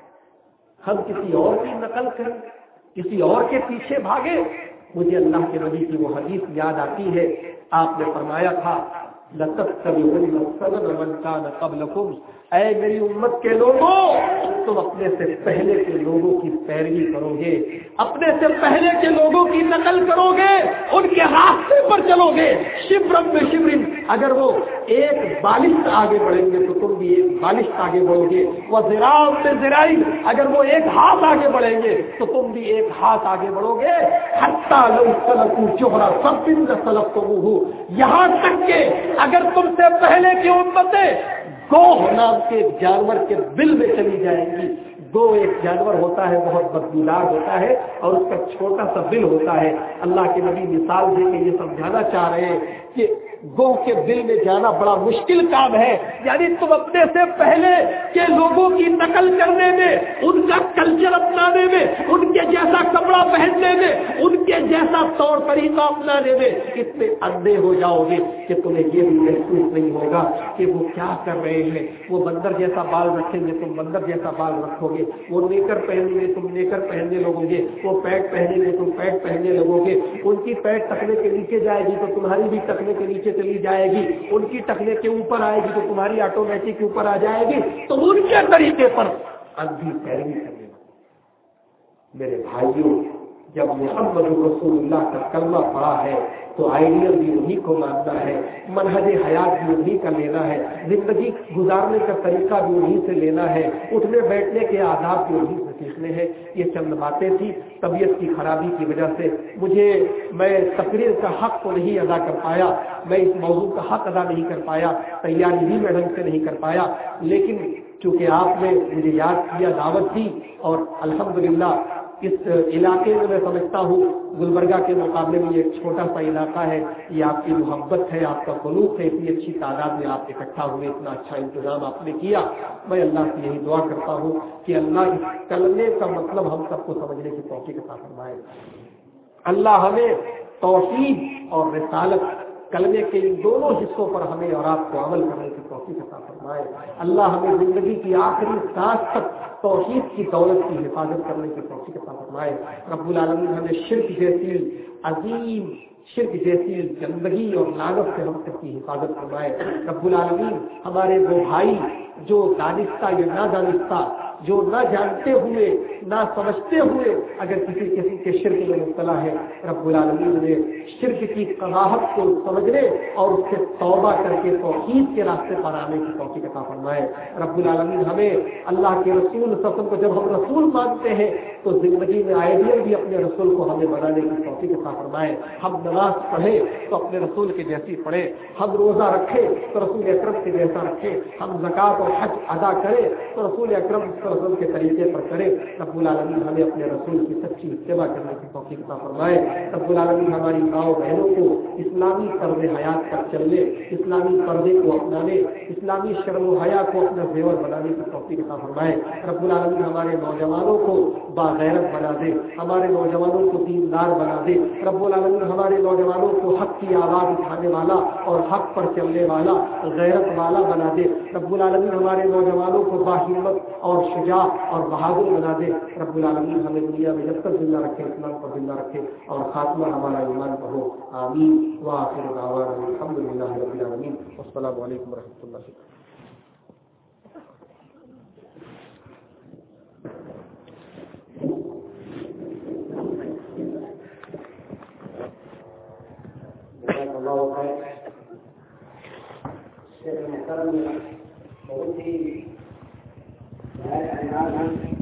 ہم کسی اور کی نقل کریں، کسی اور کے پیچھے بھاگے۔ مجھے اللہ کے نبی کی وہ حدیث یاد آتی ہے، آپ نے فرمایا تھا لَتَتَّبِعُنَّ سَنَنَ مَن كَانَ قَبْلَكُمْ، اے میری امت کے لوگوں، تم اپنے سے پہلے کے لوگوں کی پیروی کرو گے، اپنے سے پہلے کے لوگوں کی نقل کرو گے، ان کے راستے پر چلو گے۔ شبرم میں شبرم، اگر وہ ایک بالشت آگے بڑھیں گے تو تم بھی ایک بالشت آگے بڑھو گے، وہ ذراع میں ذراع، اگر وہ ایک ہاتھ آگے بڑھیں گے تو تم بھی ایک ہاتھ آگے بڑھو گے۔ حتیٰ لو سلکوا جحر ثب لسلکتموہ، یہاں تک کہ اگر تم سے پہلے کی امتیں گوہ نام کے جانور کے بل میں چلی جائیں گی۔ گو ایک جانور ہوتا ہے، بہت بدبودار ہوتا ہے اور اس کا چھوٹا سا بل ہوتا ہے۔ اللہ کے نبی مثال دے کے یہ سمجھانا چاہ رہے ہیں کہ گو کے بل میں جانا بڑا مشکل کام ہے، یعنی تم اپنے سے پہلے کے لوگوں کی نقل کرنے میں، ان کا کلچر اپنانے میں، ان کے جیسا کپڑا پہننے میں، ان کے جیسا طور طریقہ اپنانے میں اتنے اندھے ہو جاؤ گے کہ تمہیں یہ بھی محسوس نہیں ہوگا کہ وہ کیا کر رہے ہیں۔ وہ بندر جیسا بال رکھیں گے، تم بندر جیسا بال رکھو گے، وہ نیکر پہنیں گے، تم نیکر پہننے لگو گے، وہ پیٹ پہنیں گے، تم پیٹ پہننے لگو گے، ان کی پیٹ ٹکنے کے نیچے جائے گی تو تمہاری بھی ٹکنے کے نیچے چلی جائے گی، ان کی ٹکنے کے اوپر آئے گی تو تمہاری آٹومیٹک اوپر آ جائے گی، تو ان کے طریقے پر اندھی پیروی کرنے لگو۔ میرے بھائیوں، جب محمد رسول اللہ کا کلمہ پڑا ہے تو آئیڈیل بھی انہی کو ماننا ہے، منہج حیات بھی انہی کا لینا ہے، زندگی گزارنے کا طریقہ بھی انہی سے لینا ہے، اٹھنے بیٹھنے کے آداب بھی انہی سے سیکھنے ہیں۔ یہ چند باتیں تھی، طبیعت کی خرابی کی وجہ سے مجھے میں تقریر کا حق تو نہیں ادا کر پایا، میں اس موضوع کا حق ادا نہیں کر پایا، تیاری بھی میں ڈھنگ سے نہیں کر پایا، لیکن چونکہ آپ نے مجھے یاد کیا، دعوت دی، اور الحمدللہ اس علاقے میں میں سمجھتا ہوں گلبرگہ کے مقابلے میں یہ ایک چھوٹا سا علاقہ ہے، یہ آپ کی محبت ہے، آپ کا خلوص ہے، اتنی اچھی تعداد میں آپ اکٹھا ہوئے، اتنا اچھا انتظام آپ نے کیا۔ میں اللہ سے یہی دعا کرتا ہوں کہ اللہ اس کلمے کا مطلب ہم سب کو سمجھنے کی توفیق عطا فرمائے۔ اللہ ہمیں توحید اور رسالت، کلمے کے ان دونوں حصوں پر ہمیں اور آپ کو عمل کرنے کی توفیق عطا فرمائے۔ اللہ ہمیں زندگی کی آخری سانس تک توحید کی دولت کی حفاظت کرنے کی توفیق عطا فرمائے۔ رب العالمین ہمیں شرک جیسی عظیم شرک جیسی گندگی اور لعنت سے ہم سب کی حفاظت فرمائے۔ رب العالمین ہمارے وہ بھائی جو دانستہ یا نہ دانستہ، جو نہ جانتے ہوئے نہ سمجھتے ہوئے اگر کسی کسی کے شرک میں مبتلا ہے، رب العالمین نے شرک کی قباحت کو سمجھنے اور اس سے توبہ کر کے توحید کے راستے پر آنے کی توفیق عطا فرمائے۔ رب العالمین ہمیں اللہ کے رسول صلی اللہ علیہ وسلم کو جب ہم رسول مانتے ہیں تو زندگی میں آئیڈیل بھی اپنے رسول کو ہمیں بنانے کی توفیق عطا فرمائے۔ ہم نماز پڑھیں تو اپنے رسول کے جیسی پڑھیں، ہم روزہ رکھیں تو رسول اکرم کے جیسا رکھیں، ہم زکوٰۃ اور حج ادا کریں تو رسول اکرم صلی اللہ علیہ وسلم کے طریقے پر کریں۔ رب العالمین ہمیں اپنے رسول کی سچی اتباع کرنے کی توفیق عطا فرمائے۔ رب العالمین ہماری ماؤں بہنوں کو اسلامی طرز حیات پر چلنے، اسلامی پردے کو اپنانے، اسلامی شرم و حیا کو اپنا زیور بنانے کی توفیق عطا فرمائے۔ رب العالمین ہمارے نوجوانوں کو باغیرت بنا دے، ہمارے نوجوانوں کو دیندار بنا دے۔ رب العالمین ہمارے نوجوانوں کو حق کی آواز اٹھانے والا اور حق پر چلنے والا، غیرت والا بنا دے۔ رب العالمین ہمارے نوجوانوں کو باہمت اور شجاع اور بہادر بنا دے۔ رب العالمین ہمیں دنیا میں جب تک زندہ رکھے، اسلام پر زندہ رکھے اور خاتمہ ہمارا ایمان پر ہو۔ آمین وآخر دعوانا الحمد للہ رب العالمین۔ السلام علیکم ورحمۃ اللہ وبرکاتہ۔ اللہ خیر، شیخ محترم بہت ہی